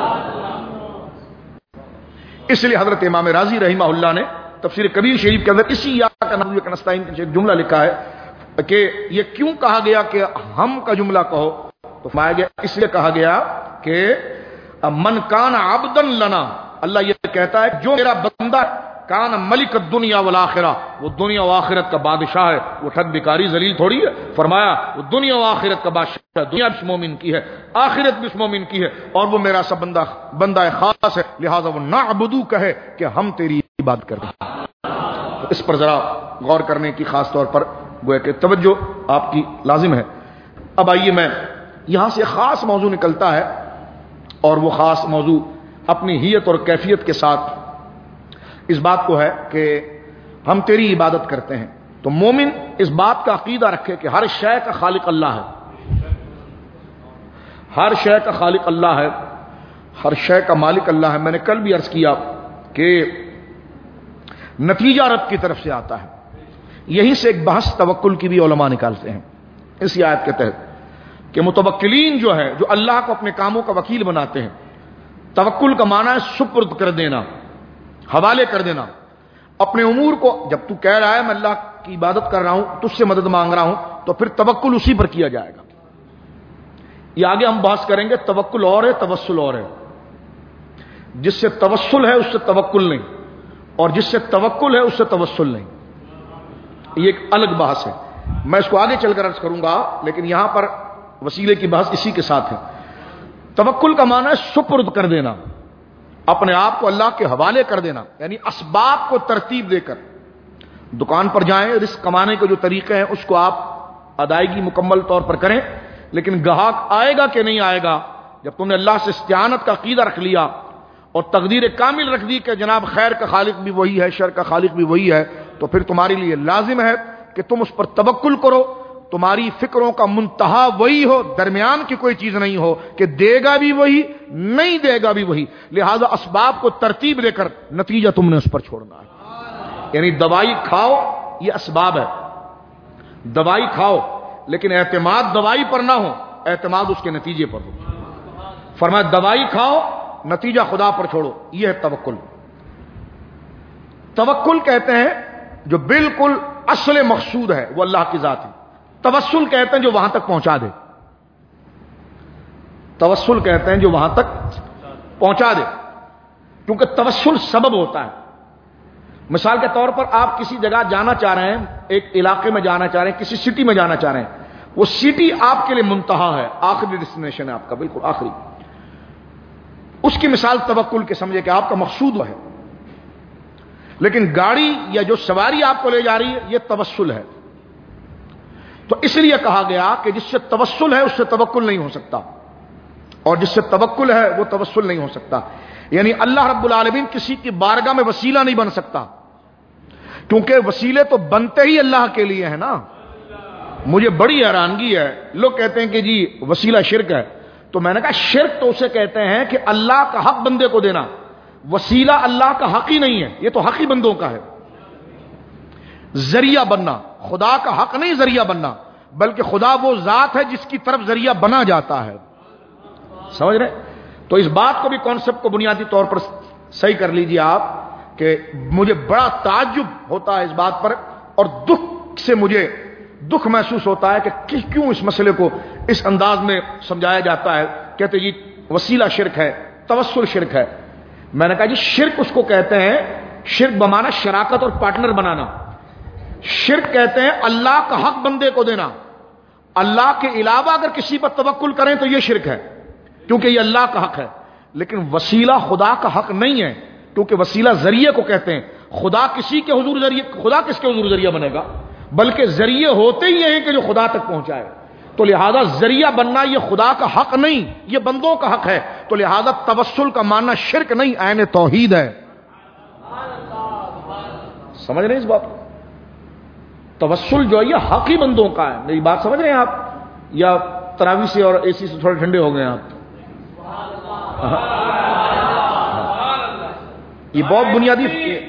A: اس لیے حضرت امام راضی رحمہ اللہ نے تفسیر کبیر شریف کے اندر اسی ایاک نعبد و نستعین کا جملہ لکھا ہے کہ یہ کیوں کہا گیا کہ ہم کا جملہ کہو، تو فرمایا گیا اس لیے کہا گیا کہ من کان عبدا لنا، اللہ یہ کہتا ہے جو میرا بندہ کان ملک الدنیا والآخرہ، وہ دنیا و آخرت کا بادشاہ ہے، وہ ٹھگ بکاری ذلیل تھوڑی ہے. فرمایا وہ دنیا و آخرت کا بادشاہ، دنیا بھی اس مومن کی ہے، آخرت بھی اس مومن کی ہے، اور وہ میرا سب بندہ خاص ہے، لہذا وہ نعبدو کہے کہ ہم تیری عبادت کرتے ہیں. تو اس پر ذرا غور کرنے کی خاص طور پر گویا کہ توجہ آپ کی لازم ہے. اب آئیے میں یہاں سے خاص موضوع نکلتا ہے، اور وہ خاص موضوع اپنی حیت اور کیفیت کے ساتھ اس بات کو ہے کہ ہم تیری عبادت کرتے ہیں. تو مومن اس بات کا عقیدہ رکھے کہ ہر شے کا خالق اللہ ہے، ہر شے کا خالق اللہ ہے، ہر شے کا مالک اللہ ہے. میں نے کل بھی عرض کیا کہ نتیجہ رب کی طرف سے آتا ہے. یہیں سے ایک بحث توکل کی بھی علماء نکالتے ہیں اس آیت کے تحت کہ متوکلین جو ہے، جو اللہ کو اپنے کاموں کا وکیل بناتے ہیں، توکل کا معنی ہے سپرد کر دینا، حوالے کر دینا اپنے امور کو. جب تو کہہ رہا ہے میں اللہ کی عبادت کر رہا ہوں، تجھ سے مدد مانگ رہا ہوں، تو پھر توکل اسی پر کیا جائے گا. یہ آگے ہم بحث کریں گے. توکل اور ہے، توسل اور ہے. جس سے توسل ہے اس سے توکل نہیں، اور جس سے توکل ہے اس سے توسل نہیں. یہ ایک الگ بحث ہے، میں اس کو آگے چل کر عرض کروں گا، لیکن یہاں پر وسیلے کی بحث اسی کے ساتھ ہے. توکل کا معنی ہے سپرد کر دینا، اپنے آپ کو اللہ کے حوالے کر دینا، یعنی اسباب کو ترتیب دے کر. دکان پر جائیں، رزق کمانے کے جو طریقے ہیں اس کو آپ ادائیگی مکمل طور پر کریں، لیکن گاہک آئے گا کہ نہیں آئے گا، جب تم نے اللہ سے استعانت کا عقیدہ رکھ لیا اور تقدیر کامل رکھ دی کہ جناب خیر کا خالق بھی وہی ہے، شر کا خالق بھی وہی ہے، تو پھر تمہارے لیے لازم ہے کہ تم اس پر توکل کرو. تمہاری فکروں کا منتہا وہی ہو، درمیان کی کوئی چیز نہیں ہو کہ دے گا بھی وہی، نہیں دے گا بھی وہی. لہذا اسباب کو ترتیب دے کر نتیجہ تم نے اس پر چھوڑنا ہے. یعنی دوائی کھاؤ، یہ اسباب ہے، دوائی کھاؤ، لیکن اعتماد دوائی پر نہ ہو، اعتماد اس کے نتیجے پر ہو. فرمایا دوائی کھاؤ، نتیجہ خدا پر چھوڑو. یہ ہے توکل. توکل کہتے ہیں جو بالکل اصل مقصود ہے وہ اللہ کی ذات ہے. توسل کہتے ہیں جو وہاں تک پہنچا دے. توسل کہتے ہیں جو وہاں تک پہنچا دے، کیونکہ توسل سبب ہوتا ہے. مثال کے طور پر آپ کسی جگہ جانا چاہ رہے ہیں، ایک علاقے میں جانا چاہ رہے ہیں، کسی سٹی میں جانا چاہ رہے ہیں، وہ سٹی آپ کے لیے منتہا ہے، آخری ڈیسٹینیشن ہے آپ کا، بالکل آخری. اس کی مثال توکل کے سمجھے کہ آپ کا مقصود ہے، لیکن گاڑی یا جو سواری آپ کو لے جا رہی ہے یہ توسل ہے. تو اس لیے کہا گیا کہ جس سے توسل ہے اس سے توکل نہیں ہو سکتا، اور جس سے توکل ہے وہ توسل نہیں ہو سکتا. یعنی اللہ رب العالمین کسی کی بارگاہ میں وسیلہ نہیں بن سکتا، کیونکہ وسیلے تو بنتے ہی اللہ کے لیے ہیں نا. مجھے بڑی حیرانگی ہے، لوگ کہتے ہیں کہ جی وسیلہ شرک ہے. تو میں نے کہا شرک تو اسے کہتے ہیں کہ اللہ کا حق بندے کو دینا، وسیلہ اللہ کا حق ہی نہیں ہے، یہ تو حق ہی بندوں کا ہے. ذریعہ بننا خدا کا حق نہیں، ذریعہ بننا، بلکہ خدا وہ ذات ہے جس کی طرف ذریعہ بنا جاتا ہے. سمجھ رہے؟ تو اس بات کو بھی کانسیپٹ کو بنیادی طور پر صحیح کر لیجئے آپ کہ مجھے بڑا تعجب ہوتا ہے اس بات پر، اور دکھ سے مجھے دکھ محسوس ہوتا ہے کہ کیوں اس مسئلے کو اس انداز میں سمجھایا جاتا ہے. کہتے جی وسیلہ شرک ہے، توسل شرک ہے. میں نے کہا جی شرک اس کو کہتے ہیں، شرک بمانا شراکت اور پارٹنر بنانا. شرک کہتے ہیں اللہ کا حق بندے کو دینا. اللہ کے علاوہ اگر کسی پر توکل کریں تو یہ شرک ہے، کیونکہ یہ اللہ کا حق ہے. لیکن وسیلہ خدا کا حق نہیں ہے، کیونکہ وسیلہ ذریعے کو کہتے ہیں. خدا کسی کے حضور ذریعے، خدا کس کے حضور ذریعہ بنے گا؟ بلکہ ذریعے ہوتے ہی ہیں کہ جو خدا تک پہنچائے. تو لہذا ذریعہ بننا یہ خدا کا حق نہیں، یہ بندوں کا حق ہے. تو لہذا توسل کا معنی شرک نہیں، عین توحید ہے. سمجھ رہے ہیں اس بات کو؟ توسل جو ہے یہ حق ہی بندوں کا ہے. میری بات سمجھ رہے ہیں آپ؟ یا تراویح سے اور اے سی سے تھوڑے ٹھنڈے ہو گئے ہیں آپ؟ یہ بہت بنیادی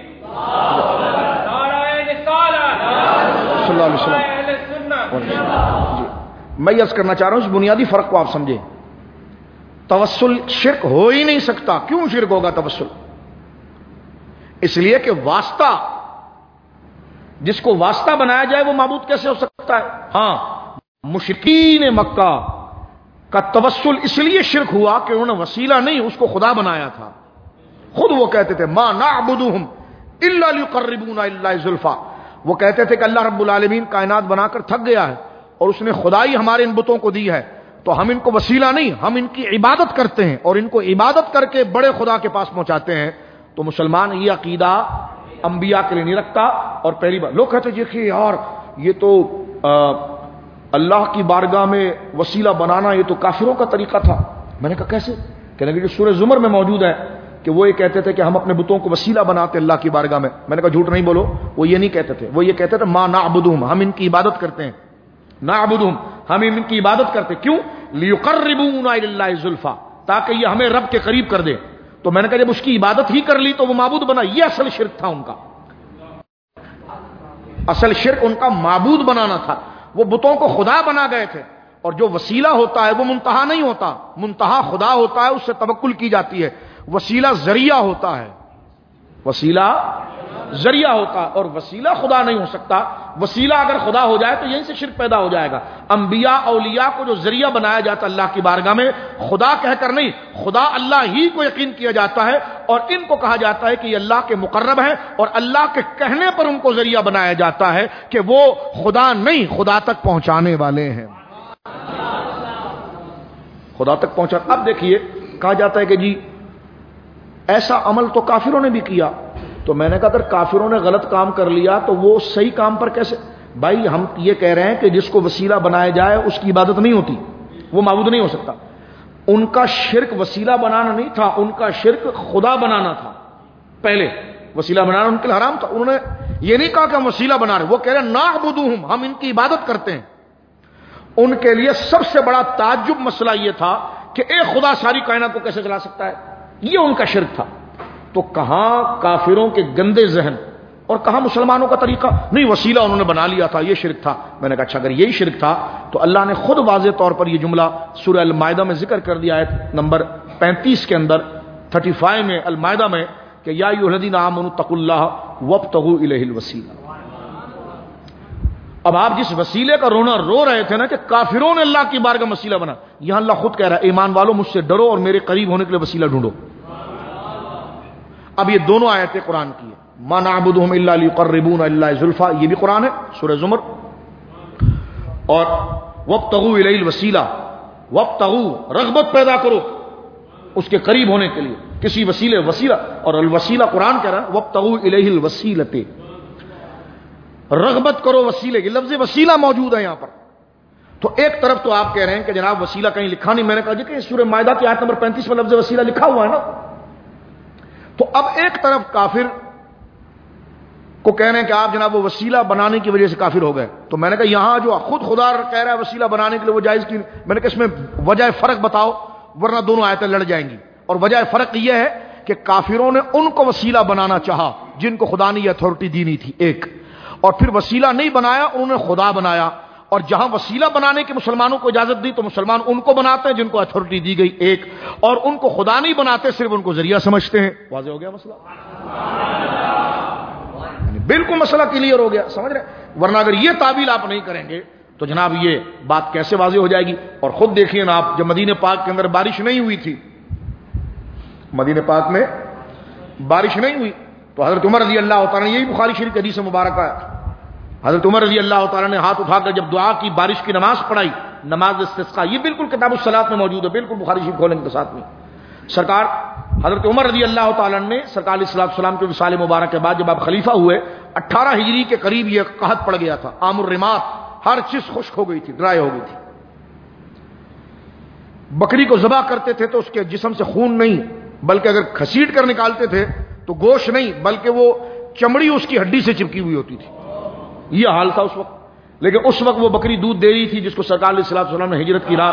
A: صلی اللہ علیہ وسلم جی میں یس کرنا چاہ رہا ہوں اس بنیادی فرق کو آپ سمجھیں. توسل شرک ہو ہی نہیں سکتا. کیوں شرک ہوگا توسل؟ اس لیے کہ واسطہ، جس کو واسطہ بنایا جائے وہ معبود کیسے ہو سکتا ہے؟ ہاں، مشرکین مکہ کا توسل اس لیے شرک ہوا کہ انہوں نے وسیلہ نہیں، اس کو خدا بنایا تھا. خود وہ کہتے تھے ما نعبدهم الا ليقربونا الى زلفى. وہ کہتے تھے کہ اللہ رب العالمین کائنات بنا کر تھک گیا ہے اور اس نے خدائی ہمارے ان بتوں کو دی ہے، تو ہم ان کو وسیلہ نہیں، ہم ان کی عبادت کرتے ہیں اور ان کو عبادت کر کے بڑے خدا کے پاس پہنچاتے ہیں. تو مسلمان یہ عقیدہ انبیاء کے لیے نہیں رکھتا. اور پہلی بار لوگ کہتے ہیں کہ یار یہ تو اللہ کی بارگاہ میں وسیلہ بنانا یہ تو کافروں کا طریقہ تھا. میں نے کہا کیسے؟ کہنے کہ جو سورہ زمر میں موجود ہے کہ وہ یہ کہتے تھے کہ ہم اپنے بتوں کو وسیلہ بناتے اللہ کی بارگاہ میں. میں نے کہا جھوٹ نہیں بولو، وہ یہ نہیں کہتے تھے. وہ یہ کہتے تھے ما نعبدهم، ہم ان کی عبادت کرتے ہیں. نعبدهم، ہم ان کی عبادت کرتے. کیوں؟ لیقربونا الی اللہ زلفى، تاکہ یہ ہمیں رب کے قریب کر دے. تو میں نے کہا جب اس کی عبادت ہی کر لی تو وہ معبود بنا. یہ اصل شرک تھا ان کا. اصل شرک ان کا معبود بنانا تھا. وہ بتوں کو خدا بنا گئے تھے. اور جو وسیلہ ہوتا ہے وہ منتہا نہیں ہوتا، منتہا خدا ہوتا ہے، اس سے توکل کی جاتی ہے. وسیلہ ذریعہ ہوتا ہے، وسیلہ ذریعہ ہوتا ہے اور وسیلہ خدا نہیں ہو سکتا. وسیلہ اگر خدا ہو جائے تو یہیں سے شرک پیدا ہو جائے گا. انبیاء اولیاء کو جو ذریعہ بنایا جاتا اللہ کی بارگاہ میں، خدا کہہ کر نہیں، خدا اللہ ہی کو یقین کیا جاتا ہے اور ان کو کہا جاتا ہے کہ یہ اللہ کے مقرب ہیں اور اللہ کے کہنے پر ان کو ذریعہ بنایا جاتا ہے کہ وہ خدا نہیں، خدا تک پہنچانے والے ہیں. خدا تک پہنچا. اب دیکھیے کہا جاتا ہے کہ جی ایسا عمل تو کافروں نے بھی کیا. تو میں نے کہا اگر کافروں نے غلط کام کر لیا تو وہ صحیح کام پر کیسے؟ بھائی ہم یہ کہہ رہے ہیں کہ جس کو وسیلہ بنایا جائے اس کی عبادت نہیں ہوتی، وہ معبود نہیں ہو سکتا. ان کا شرک وسیلہ بنانا نہیں تھا، ان کا شرک خدا بنانا تھا. پہلے وسیلہ بنانا ان کے لیے حرام تھا. انہوں نے یہ نہیں کہا کہ ہم وسیلہ بنا رہے، وہ کہہ رہے ہیں نعبدهم، ہم ان کی عبادت کرتے ہیں. ان کے لیے سب سے بڑا تعجب مسئلہ یہ تھا کہ ایک خدا ساری کائنات کو کیسے چلا سکتا ہے. یہ ان کا شرک تھا. تو کہاں کافروں کے گندے ذہن اور کہاں مسلمانوں کا طریقہ؟ نہیں، وسیلہ انہوں نے بنا لیا تھا، یہ شرک تھا. میں نے کہا اچھا اگر یہی شرک تھا تو اللہ نے خود واضح طور پر یہ جملہ سورہ المائدہ میں ذکر کر دیا ہے، نمبر 35 کے اندر، 35 میں المائدہ میں، کہ یا ایھا الذین آمنوا اتقوا اللہ وابتغوا الیہ الوسیلہ. اب آپ جس وسیلے کا رونا رو رہے تھے نا کہ کافروں نے اللہ کی بارگاہ میں وسیلہ بنا، یہاں اللہ خود کہہ رہا ہے ایمان والوں مجھ سے ڈرو اور میرے قریب ہونے کے لیے وسیلہ ڈھونڈو. اب یہ دونوں آیتیں قرآن کی ہیں. ما نعبدهم الا ليقربونا الى الله زلفى، یہ بھی قرآن ہے سورہ زمر. اور وابتغوا الیہ الوسیلہ، وابتغوا رغبت پیدا کرو اس کے قریب ہونے کے لیے کسی وسیلے، وسیلہ. اور الوسیلہ قرآن کہہ رہا ہے وابتغوا الیہ الوسیلۃ، رغبت کرو وسیلے کی. لفظ وسیلہ موجود ہے یہاں پر. تو ایک طرف تو آپ کہہ رہے ہیں کہ جناب وسیلہ کہیں لکھا نہیں. میں نے کہا جی کہ سورہ مائدہ کی آیت نمبر 35 میں لفظ وسیلہ لکھا ہوا ہے نا. تو اب ایک طرف کافر کو کہہ رہے ہیں کہ آپ جناب وہ وسیلہ بنانے کی وجہ سے کافر ہو گئے. تو میں نے کہا یہاں جو خود خدا کہہ رہا ہے وسیلہ بنانے کے لیے وہ جائز کی. میں نے کہا اس میں وجہ فرق بتاؤ ورنہ دونوں آیتیں لڑ جائیں گی. اور وجہ فرق یہ ہے کہ کافروں نے ان کو وسیلہ بنانا چاہا جن کو خدا نے یہ اتھارٹی دینی تھی ایک، اور پھر وسیلہ نہیں بنایا، انہوں نے خدا بنایا. اور جہاں وسیلہ بنانے کی مسلمانوں کو اجازت دی تو مسلمان ان کو بناتے ہیں جن کو اتھارٹی دی گئی ایک، اور ان کو خدا نہیں بناتے، صرف ان کو ذریعہ سمجھتے ہیں. واضح ہو گیا مسئلہ؟ بالکل مسئلہ کلیئر ہو گیا، سمجھ رہے؟ ورنہ اگر یہ تعویل آپ نہیں کریں گے تو جناب یہ بات کیسے واضح ہو جائے گی؟ اور خود دیکھیے نا آپ، جب مدینہ پاک کے اندر بارش نہیں ہوئی تھی، مدینہ پاک میں بارش نہیں ہوئی تو حضرت عمر رضی اللہ تعالیٰ نے، یہی بخاری شریف حدیث مبارکہ ہے، حضرت عمر رضی اللہ تعالیٰ نے ہاتھ اٹھا کر جب دعا کی، بارش کی نماز پڑھائی، نماز استسقاء، یہ بالکل کتاب الصلاۃ میں موجود ہے، بالکل بخاری شریف کھولیں کے ساتھ میں۔ سرکار حضرت عمر رضی اللہ تعالیٰ نے سرکار علیہ السلام کے وصال مبارک کے بعد جب آپ خلیفہ ہوئے، 18 ہجری کے قریب یہ قحط پڑ گیا تھا، عام الرمات، ہر چیز خشک ہو گئی تھی، ڈرائی ہو گئی تھی۔ بکری کو ذبح کرتے تھے تو اس کے جسم سے خون نہیں، بلکہ اگر کھسیٹ کر نکالتے تھے تو گوشت نہیں، بلکہ وہ چمڑی اس کی ہڈی سے چپکی ہوئی ہوتی تھی، یہ حال تھا اس وقت۔ لیکن اس وقت وہ بکری دودھ دے رہی تھی جس کو سرکار علیہ السلام نے ہجرت کی رات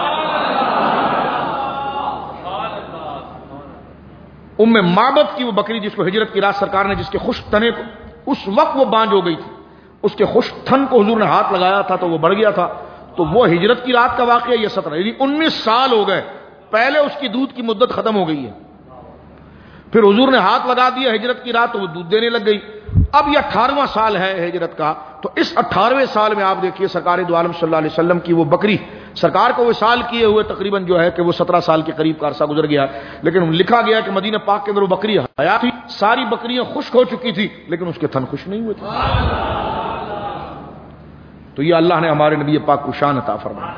A: ام معبد کی وہ بکری جس کو ہجرت کی رات سرکار نے، جس کے خشک تنے کو اس وقت وہ بانج ہو گئی تھی، اس کے خشک تھن کو حضور نے ہاتھ لگایا تھا تو وہ بڑھ گیا تھا، تو وہ ہجرت کی رات کا واقعہ یہ 17 یعنی 19 سال ہو گئے، پہلے اس کی دودھ کی مدت ختم ہو گئی ہے، پھر حضور نے ہاتھ لگا دیا ہجرت کی رات تو وہ دودھ دینے لگ گئی۔ اب یہ 18واں سال ہے ہجرت کا، تو اس 18ویں سال میں آپ دیکھیے سرکار دو عالم صلی اللہ علیہ وسلم کی وہ بکری، سرکار کو وصال کیے ہوئے تقریباً جو ہے کہ وہ 17 سال کے قریب کا عرصہ گزر گیا، لیکن لکھا گیا کہ مدینہ پاک کے اندر وہ بکری حیات تھی، ساری بکریاں خشک ہو چکی تھی لیکن اس کے تھن خشک نہیں ہوئے تھے۔ تو یہ اللہ نے ہمارے نبی پاک کو شان عطا فرمایا،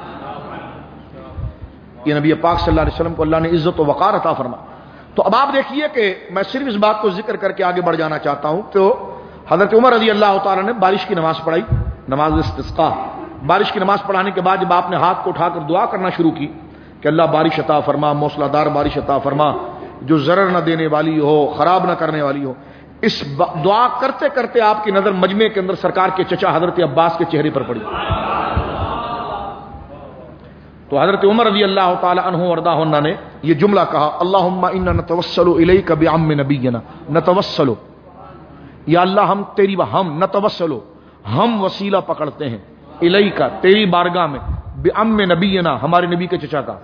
A: یہ نبی پاک صلی اللہ علیہ وسلم کو اللہ نے عزت و وقار عطا فرمایا۔ تو اب آپ دیکھیے کہ میں صرف اس بات کو ذکر کر کے آگے بڑھ جانا چاہتا ہوں، تو حضرت عمر رضی اللہ تعالیٰ نے بارش کی نماز پڑھائی، نماز استسقاء، بارش کی نماز پڑھانے کے بعد جب آپ نے ہاتھ کو اٹھا کر دعا کرنا شروع کی کہ اللہ بارش عطا فرما، موسلا دار بارش عطا فرما، جو ضرر نہ دینے والی ہو، خراب نہ کرنے والی ہو، اس دعا کرتے کرتے آپ کی نظر مجمع کے اندر سرکار کے چچا حضرت عباس کے چہرے پر پڑی، تو حضرت عمر رضی اللہ تعالی عنہ وارضاہ عنہ نے یہ جملہ کہا، اللہم انا نتوسل الیک بعم نبینا، نتوسل، یا اللہ ہم تیری ہم نتوسل، ہم وسیلہ پکڑتے ہیں، الیک تیری بارگاہ میں، بعم نبینا ہمارے نبی کے چچا کا۔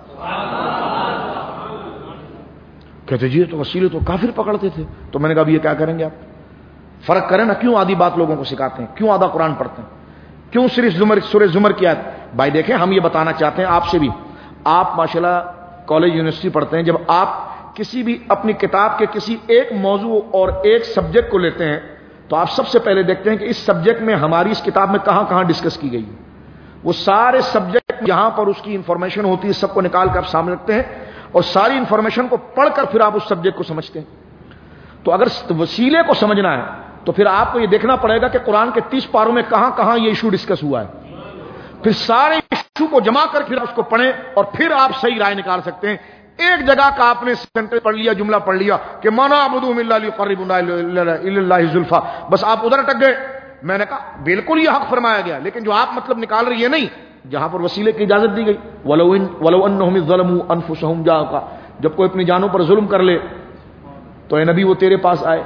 A: کہتے جی تو وسیلے تو کافر پکڑتے تھے، تو میں نے کہا اب یہ کیا کریں گے آپ؟ فرق کریں نا، کیوں آدھی بات لوگوں کو سکھاتے ہیں، کیوں آدھا قرآن پڑھتے ہیں، کیوں صرف سورہ زمر کی آیت؟ بھائی دیکھیں ہم یہ بتانا چاہتے ہیں آپ سے بھی، آپ ماشاءاللہ کالج یونیورسٹی پڑھتے ہیں، جب آپ کسی بھی اپنی کتاب کے کسی ایک موضوع اور ایک سبجیکٹ کو لیتے ہیں تو آپ سب سے پہلے دیکھتے ہیں کہ اس سبجیکٹ میں ہماری اس کتاب میں کہاں کہاں ڈسکس کی گئی ہے، وہ سارے سبجیکٹ جہاں پر اس کی انفارمیشن ہوتی ہے سب کو نکال کر آپ سامنے رکھتے ہیں اور ساری انفارمیشن کو پڑھ کر پھر آپ اس سبجیکٹ کو سمجھتے ہیں۔ تو اگر وسیلے کو سمجھنا ہے تو پھر آپ کو یہ دیکھنا پڑے گا کہ قرآن کے 30 پاروں میں کہاں کہاں یہ ایشو ڈسکس ہوا ہے، پھر سارے ایشو کو جمع کر پھر اس کو پڑھیں اور پھر آپ صحیح رائے نکال سکتے ہیں۔ ایک جگہ کا آپ نے سینٹنس پڑھ لیا، جملہ پڑھ لیا کہ ما نعبدهم الا ليقربونا الى الله زلفى، بس آپ ادھر اٹک گئے۔ میں نے کہا بالکل یہ حق فرمایا گیا، لیکن جو آپ مطلب نکال رہے یہ نہیں، جہاں پر وسیلے کی اجازت دی گئی، ولو انهم ظلموا انفسهم جاءوك، جب کوئی اپنی جانوں پر ظلم کر لے تو اے نبی وہ تیرے پاس آئے۔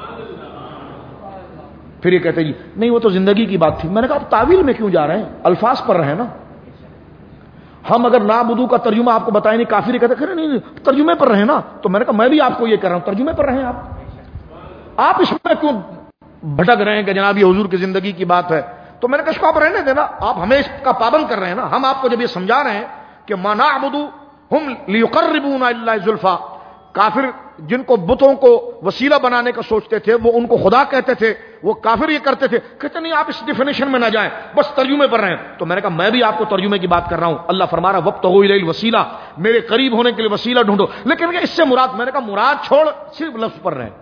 A: پھر یہ کہتے جی نہیں وہ تو زندگی کی بات تھی۔ میں نے کہا آپ تعویل میں کیوں جا رہے ہیں، الفاظ پر رہے نا، ہم اگر نعبدو کا ترجمہ آپ کو بتائیں نہیں، کافر کہتے ہیں نہیں ترجمے پر رہے نا، تو میں نے کہا میں بھی آپ کو یہ کر رہا ہوں ترجمے پر رہیں، آپ اس میں کیوں بھٹک رہے ہیں کہ جناب یہ حضور کی زندگی کی بات ہے؟ تو میں نے کہا اس کو آپ رہنے دینا، آپ ہمیں اس کا پابند کر رہے ہیں نا، ہم آپ کو جب یہ سمجھا رہے ہیں کہ ما نعبدهم ليقربونا الى الله زلفى، کافر جن کو بتوں کو وسیلہ بنانے کا سوچتے تھے وہ ان کو خدا کہتے تھے، وہ کافر یہ کرتے تھے، کہتے نہیں آپ اس ڈیفینیشن میں نہ جائیں، بس ترجمے پر رہیں۔ تو میں نے کہا میں بھی آپ کو ترجمے کی بات کر رہا ہوں، اللہ فرما رہا وابتغوا الیہ الوسیلہ، میرے قریب ہونے کے لیے وسیلہ ڈھونڈو، لیکن اس سے مراد، میں نے کہا مراد چھوڑ صرف لفظ پر رہیں،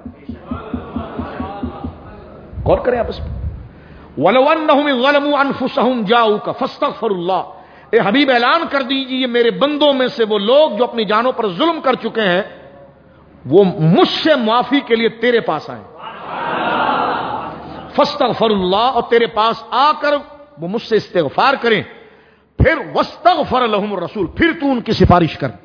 A: غور کریں آپ اس پر۔ وَلَوْ أَنَّهُمْ ظَلَمُوا أَنفُسَهُمْ جَاءُوكَ فَاسْتَغْفِرُوا اللَّهَ، اے حبیب اعلان کر دیجیے میرے بندوں میں سے وہ لوگ جو اپنی جانوں پر ظلم کر چکے ہیں وہ مجھ سے معافی کے لیے تیرے پاس آئیں، فاستغفروا اللہ، اور تیرے پاس آ کر وہ مجھ سے استغفار کریں، پھر واستغفر لهم الرسول، پھر تو ان کی سفارش کر،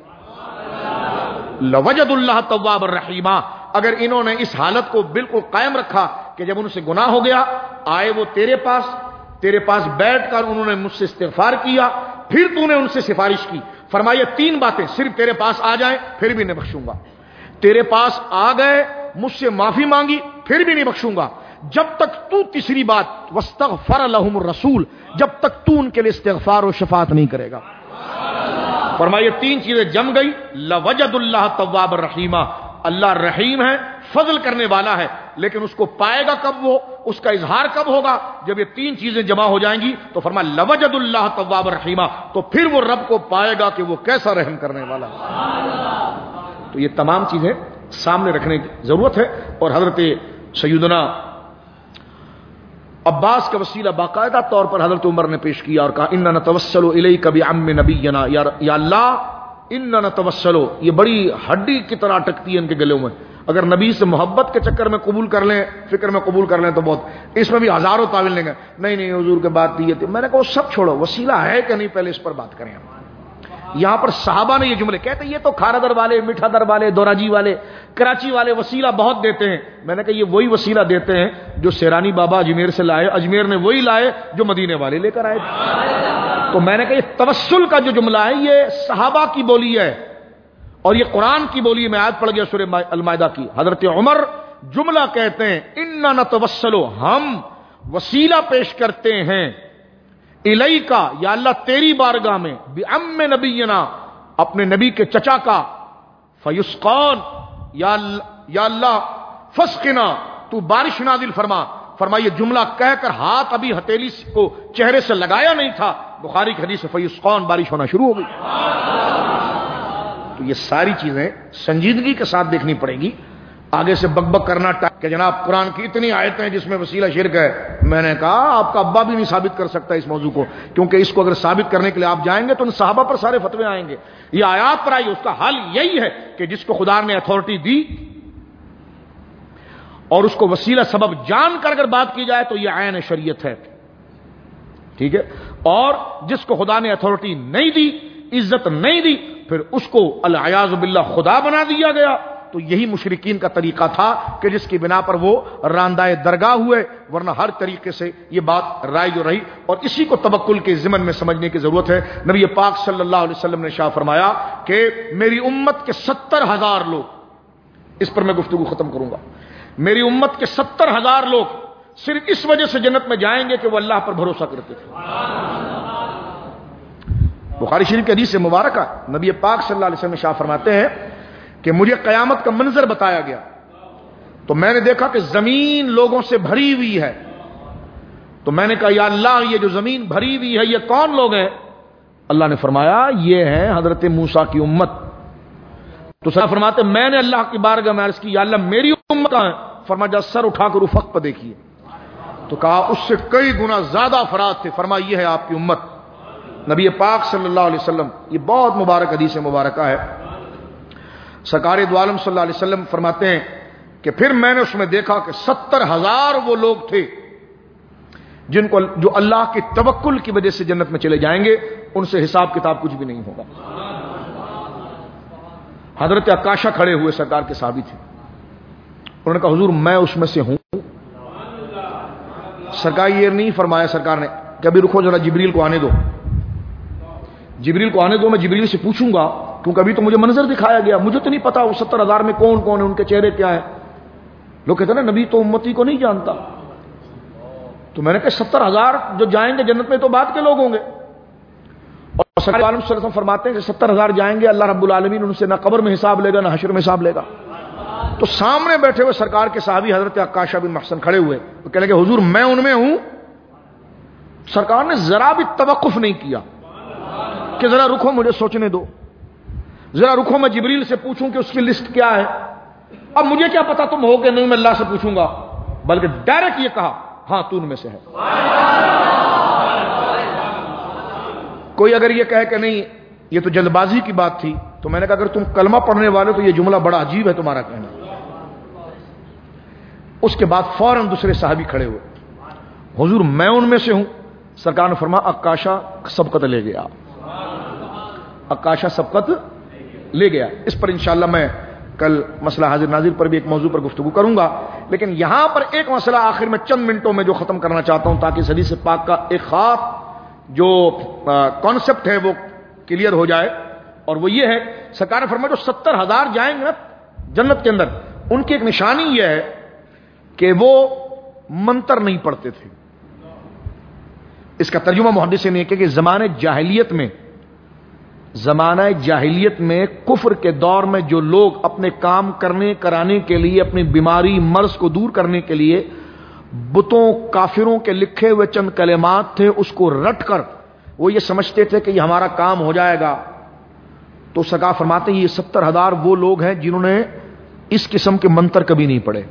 A: لوجد اللہ تواب الرحیم، اگر انہوں نے اس حالت کو بالکل قائم رکھا کہ جب ان سے گناہ ہو گیا آئے وہ تیرے پاس بیٹھ کر انہوں نے مجھ سے استغفار کیا، پھر تو نے ان سے سفارش کی، فرمایا 3 باتیں صرف تیرے پاس آ جائیں پھر بھی نہیں بخشوں گا، تیرے پاس آ گئے مجھ سے معافی مانگی پھر بھی نہیں بخشوں گا، جب تک تو تیسری بات واستغفر لهم الرسول، جب تک تو ان کے لیے استغفار و شفاعت نہیں کرے گا۔ فرمایا تین چیزیں جم گئی، لوجد اللہ تواب الرحیم، اللہ رحیم ہے، فضل کرنے والا ہے، لیکن اس کو پائے گا کب وہ، اس کا اظہار کب ہوگا؟ جب یہ تین چیزیں جمع ہو جائیں گی تو فرمایا لوجد اللہ تواب الرحیم، تو پھر وہ رب کو پائے گا کہ وہ کیسا رحم کرنے والا ہے۔ تو یہ تمام چیزیں سامنے رکھنے کی ضرورت ہے۔ اور حضرت سیدنا عباس کا وسیلہ باقاعدہ طور پر حضرت عمر نے پیش کیا اور کہا اننا نتوسل الیک بعم نبینا، یا اللہ اننا نتوسل، یہ بڑی ہڈی کی طرح اٹکتی ہے ان کے گلوں میں، اگر نبی سے محبت کے چکر میں قبول کر لیں، فکر میں قبول کر لیں تو بہت، اس میں بھی ہزاروں تعویل لیں گے، نہیں حضور کے بات دی تھی۔ میں نے کہا وہ سب چھوڑو، وسیلہ ہے کہ نہیں پہلے اس پر بات کریں ہم۔ یہاں پر صحابہ نے یہ جملے کہتے ہیں یہ تو کھارا در والے، میٹھا در والے، دوراجی والے، کراچی والے وسیلہ بہت دیتے ہیں۔ میں نے کہا یہ وہی وسیلہ دیتے ہیں جو سیرانی بابا اجمیر سے لائے، اجمیر نے وہی لائے جو مدینے والے لے کر آئے تھے۔ تو میں نے کہا یہ توسل کا جو جملہ ہے یہ صحابہ کی بولی ہے اور یہ قرآن کی بولی ہے۔ میں آیت پڑھ گیا سورہ المائدہ کی، حضرت عمر جملہ کہتے ہیں اننا نتوسل، ہم وسیلہ پیش کرتے ہیں الیکا، یا اللہ تیری بارگاہ میں، بعم نبینا، اپنے نبی کے چچا کا، فیسقان، یا اللہ فسقنا، تو بارش نازل فرما۔ فرمائیے جملہ کہہ کر ہاتھ ابھی ہتھیلی کو چہرے سے لگایا نہیں تھا، بخاری کی حدیث فیسقان، بارش ہونا شروع ہو گئی۔ تو یہ ساری چیزیں سنجیدگی کے ساتھ دیکھنی پڑے گی۔ آگے سے بک بک کرنا کہ جناب قرآن کی اتنی آیتیں ہیں جس میں وسیلہ شرک ہے، میں نے کہا آپ کا ابا بھی نہیں ثابت کر سکتا اس موضوع کو، کیونکہ اس کو اگر ثابت کرنے کے لیے آپ جائیں گے تو ان صحابہ پر سارے فتوے آئیں گے، یہ آیات پر آئی۔ اس کا حل یہی ہے کہ جس کو خدا نے اتھارٹی دی اور اس کو وسیلہ سبب جان کر اگر بات کی جائے تو یہ عین شریعت ہے، ٹھیک ہے، اور جس کو خدا نے اتھارٹی نہیں دی، عزت نہیں دی، پھر اس کو العیاذ باللہ خدا بنا دیا گیا۔ تو یہی مشرکین کا طریقہ تھا کہ جس کی بنا پر وہ راندائے درگاہ ہوئے، ورنہ ہر طریقے سے یہ بات رائج رہی، اور اسی کو توکل کے ضمن میں سمجھنے کی ضرورت ہے۔ نبی پاک صلی اللہ علیہ وسلم نے شاہ فرمایا کہ میری امت کے 70,000 لوگ، اس پر میں گفتگو ختم کروں گا، میری امت کے 70,000 لوگ صرف اس وجہ سے جنت میں جائیں گے کہ وہ اللہ پر بھروسہ کرتے تھے۔ بخاری شریف کی حدیث سے مبارکہ نبی پاک صلی اللہ علیہ وسلم شاہ فرماتے ہیں کہ مجھے قیامت کا منظر بتایا گیا تو میں نے دیکھا کہ زمین لوگوں سے بھری ہوئی ہے، تو میں نے کہا یا اللہ یہ جو زمین بھری ہوئی ہے یہ کون لوگ ہیں؟ اللہ نے فرمایا یہ ہے حضرت موسیٰ کی امت۔ تو صاحب فرماتے میں نے اللہ کی بارگاہ میں عرض کی یا اللہ میری امت ہے؟ فرمایا جا سر اٹھا کر افق پر دیکھیے، تو کہا اس سے کئی گنا زیادہ افراد تھے، فرمایا یہ ہے آپ کی امت۔ نبی پاک صلی اللہ علیہ وسلم، یہ بہت مبارک حدیث مبارکہ ہے، سرکار دو عالم صلی اللہ علیہ وسلم فرماتے ہیں کہ پھر میں نے اس میں دیکھا کہ 70,000 وہ لوگ تھے جن کو جو اللہ کے توکل کی وجہ سے جنت میں چلے جائیں گے، ان سے حساب کتاب کچھ بھی نہیں ہوگا۔ حضرت عکاشہ کھڑے ہوئے، سرکار کے صحابی تھے، انہوں نے کہا حضور میں اس میں سے ہوں۔ سرکار یہ نہیں فرمایا سرکار نے کہ ابھی رکو ذرا جبریل کو آنے دو، جبریل کو آنے دو، میں جبریل سے پوچھوں گا، کیونکہ ابھی تو مجھے منظر دکھایا گیا، مجھے تو نہیں پتا وہ 70,000 میں کون کون ہے، ان کے چہرے کیا ہیں۔ لوگ کہتے ہیں نا نبی تو امتی کو نہیں جانتا، تو میں نے کہا 70,000 جو جائیں گے جنت میں تو بعد کے لوگ ہوں گے، اور سرکار عالم صلی اللہ علیہ وسلم فرماتے ہیں کہ 70,000 جائیں گے، اللہ رب العالمین ان سے نہ قبر میں حساب لے گا نہ حشر میں حساب لے گا۔ تو سامنے بیٹھے ہوئے سرکار کے صحابی حضرت عکاشہ بن محصن کھڑے ہوئے، تو کہنے لگے حضور میں ان میں ہوں۔ سرکار نے ذرا بھی توقف نہیں کیا کہ ذرا رکو مجھے سوچنے دو، ذرا رکو میں جبریل سے پوچھوں کہ اس کی لسٹ کیا ہے، اب مجھے کیا پتا تم ہو کہ نہیں، میں اللہ سے پوچھوں گا، بلکہ ڈائریکٹ یہ کہا ہاں تو ان میں سے ہے۔ کوئی اگر یہ کہے کہ نہیں یہ تو جلد بازی کی بات تھی، تو میں نے کہا اگر تم کلمہ پڑھنے والے تو یہ جملہ بڑا عجیب ہے تمہارا کہنا۔ اس کے بعد فوراً دوسرے صحابی کھڑے ہوئے، حضور میں ان میں سے ہوں۔ سرکار نے فرمایا عکاشہ سبقت لے گیا، عکاشہ سبقت لے گیا۔ اس پر انشاءاللہ میں کل مسئلہ حاضر ناظر پر بھی ایک موضوع پر گفتگو کروں گا، لیکن یہاں پر ایک مسئلہ آخر میں چند منٹوں میں جو ختم کرنا چاہتا ہوں تاکہ اس حدیث پاک کا ایک خاص جو کانسیپٹ ہے وہ کلیئر ہو جائے، اور وہ یہ ہے سرکار نے فرمایا جو 70,000 جائیں گے نا جنت کے اندر، ان کی ایک نشانی یہ ہے کہ وہ منتر نہیں پڑھتے تھے. اس کا ترجمہ محدثین نے کیا کہ زمانہ جاہلیت میں کفر کے دور میں جو لوگ اپنے کام کرنے کرانے کے لیے، اپنی بیماری مرض کو دور کرنے کے لیے بتوں کافروں کے لکھے ہوئے چند کلمات تھے، اس کو رٹ کر وہ یہ سمجھتے تھے کہ یہ ہمارا کام ہو جائے گا. تو سرکار فرماتے ہیں یہ 70,000 وہ لوگ ہیں جنہوں نے اس قسم کے منتر کبھی نہیں پڑھے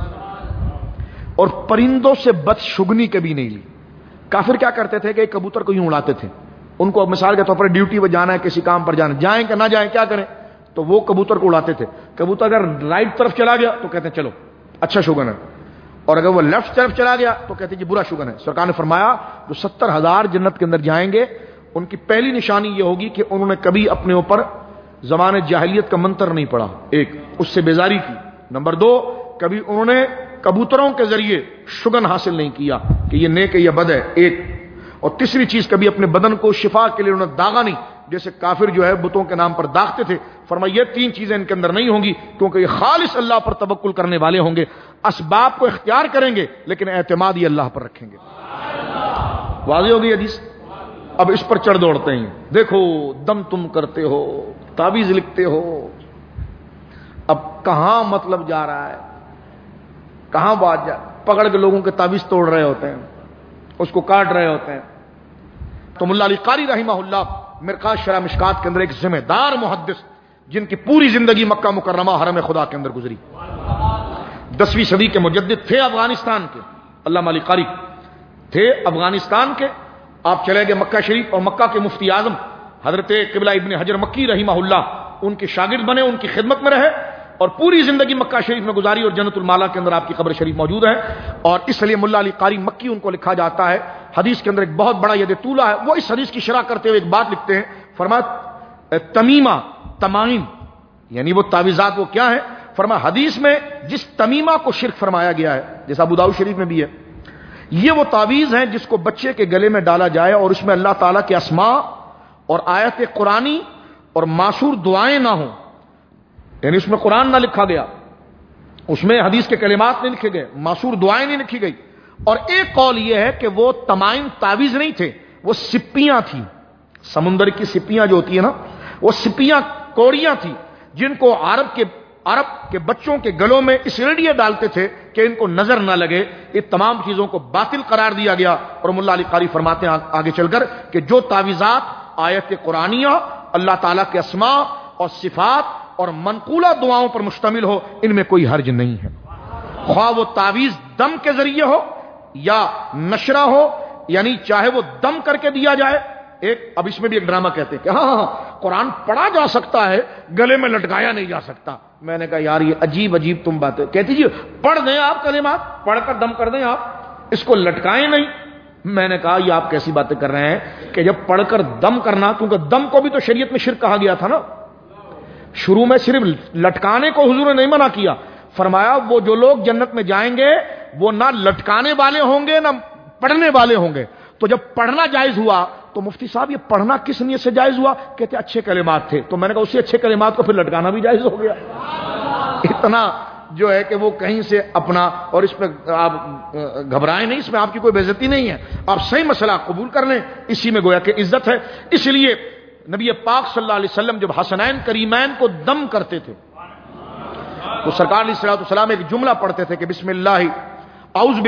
A: اور پرندوں سے بدشگنی کبھی نہیں لی. کافر کیا کرتے تھے کہ ایک کبوتر کو یوں اڑاتے تھے. ان کو مثال کے طور پر ڈیوٹی پہ جانا ہے، کسی کام پر جانا، جائیں کہ نہ جائیں کیا کریں، تو وہ کبوتر کو اڑاتے تھے. کبوتر اگر رائٹ طرف چلا گیا تو کہتے ہیں چلو اچھا شگن ہے، اور اگر وہ لیفٹ طرف چلا گیا تو کہتے ہیں جی برا شگن ہے. سرکار نے فرمایا جو 70,000 جنت کے اندر جائیں گے ان کی پہلی نشانی یہ ہوگی کہ انہوں نے کبھی اپنے اوپر زمانہ جاہلیت کا منتر نہیں پڑھا، ایک اس سے بیزاری کی. نمبر 2، کبھی انہوں نے کبوتروں کے ذریعے شگن حاصل نہیں کیا کہ یہ نیک ہے یا بد ہے، ایک. اور تیسری چیز، کبھی اپنے بدن کو شفا کے لیے انہوں نے داغا نہیں، جیسے کافر جو ہے بتوں کے نام پر داغتے تھے. فرمایا یہ 3 چیزیں ان کے اندر نہیں ہوں گی کیونکہ یہ خالص اللہ پر توکل کرنے والے ہوں گے، اسباب کو اختیار کریں گے لیکن اعتماد یہ اللہ پر رکھیں گے. واضح ہوگی حدیث؟ اب اس پر چڑھ دوڑتے ہیں. دیکھو دم تم کرتے ہو، تعویذ لکھتے ہو، اب کہاں مطلب جا رہا ہے، کہاں بات جا، پکڑ کے لوگوں کے تعویذ توڑ رہے ہوتے ہیں، اس کو کاٹ رہے ہوتے ہیں. تو ملا علی قاری رحمہ اللہ مرقات شرح مشکات کے اندر ایک ذمہ دار محدث جن کی پوری زندگی مکہ مکرمہ حرم خدا کے اندر گزری، 10ویں صدی کے مجدد تھے افغانستان کے. علامہ علی قاری تھے افغانستان کے. آپ چلے گئے مکہ شریف اور مکہ کے مفتی اعظم حضرت قبلہ ابن حجر مکی رحمہ اللہ ان کے شاگرد بنے، ان کی خدمت میں رہے اور پوری زندگی مکہ شریف میں گزاری اور جنت المالا کے اندر آپ کی قبر شریف موجود ہے. اور اس لیے ملا علی قاری مکی ان کو لکھا جاتا ہے. حدیث کے اندر ایک بہت بڑا ید طولہ ہے، وہ اس حدیث کی شرح کرتے ہوئے ایک بات لکھتے ہیں. فرمایا تمیمہ تمائم یعنی وہ تعویذات وہ کیا ہے. فرمایا حدیث میں جس تمیمہ کو شرک فرمایا گیا ہے، جیسا ابو داؤد شریف میں بھی ہے، یہ وہ تعویذ ہے جس کو بچے کے گلے میں ڈالا جائے اور اس میں اللہ تعالیٰ کے اسماء اور آیت قرآنی اور معصور دعائیں نہ ہوں. یعنی اس میں قرآن نہ لکھا گیا، اس میں حدیث کے کلمات نہیں لکھے گئے، معصور دعائیں نہیں لکھی گئی. اور ایک قول یہ ہے کہ وہ تمائم تعویذ نہیں تھے، وہ سپیاں تھیں. سمندر کی سپیاں جو ہوتی ہیں نا، وہ سپیاں کوڑیاں تھیں جن کو عرب کے بچوں کے گلوں میں اس لیے ڈالتے تھے کہ ان کو نظر نہ لگے. یہ تمام چیزوں کو باطل قرار دیا گیا. اور ملا علی قاری فرماتے ہیں آگے چل کر کہ جو تعویذات آیت قرآنیہ، اللہ تعالیٰ کے اسماء اور صفات اور منقولہ دعاؤں پر مشتمل ہو، ان میں کوئی حرج نہیں ہے، خواہ وہ تعویذ دم کے ذریعے ہو یا نشرہ ہو، یعنی چاہے وہ دم کر کے دیا جائے. اب اس میں بھی ایک ڈرامہ کہتے ہیں کہ ہاں قرآن پڑھا جا سکتا ہے، گلے میں لٹکایا نہیں جا سکتا. میں نے کہا یار یہ عجیب تم باتیں کہتی جی، پڑھ دیں آپ کلمات، پڑھ کر دم کر دیں آپ، اس کو لٹکائیں نہیں. میں نے کہا یہ آپ کیسی باتیں کر رہے ہیں کہ جب پڑھ کر دم کرنا، کیونکہ دم کو بھی تو شریعت میں شرک کہا گیا تھا نا. شروع میں صرف لٹکانے کو حضور نے نہیں منع کیا، فرمایا وہ جو لوگ جنت میں جائیں گے وہ نہ لٹکانے والے ہوں گے نہ پڑھنے والے ہوں گے. تو جب پڑھنا جائز ہوا تو مفتی صاحب یہ پڑھنا کس نیت سے جائز ہوا؟ کہتے اچھے کلمات تھے. تو میں نے کہا اسی اچھے کلمات کو پھر لٹکانا بھی جائز ہو گیا. اتنا جو ہے کہ وہ کہیں سے اپنا، اور اس پہ آپ گھبرائیں نہیں، اس میں آپ کی کوئی بے عزتی نہیں ہے، آپ صحیح مسئلہ قبول کر لیں، اسی میں گویا کہ عزت ہے. اس لیے نبی پاک صلی اللہ علیہ وسلم جب حسنین کریمین کو دم کرتے تھے تو سرکار علیہ الصلوۃ والسلام ایک جملہ پڑھتے تھے کہ بسم اللہ اعوذ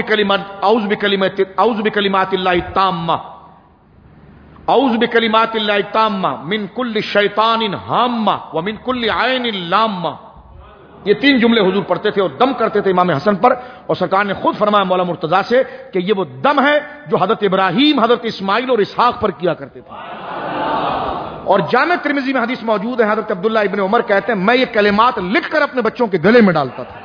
A: بکلمات اللہ التامہ، اعوذ بکلمات اللہ التامہ من کل شیطان ہامہ ومن کل عین لامہ. یہ 3 جملے حضور پڑھتے تھے اور دم کرتے تھے امام حسن پر. اور سرکار نے خود فرمایا مولا مرتضیٰ سے کہ یہ وہ دم ہے جو حضرت ابراہیم، حضرت اسماعیل اور اسحاق پر کیا کرتے تھے. اور جامع ترمذی میں حدیث موجود ہے، حضرت عبداللہ ابن عمر کہتے ہیں میں یہ کلمات لکھ کر اپنے بچوں کے گلے میں ڈالتا تھا.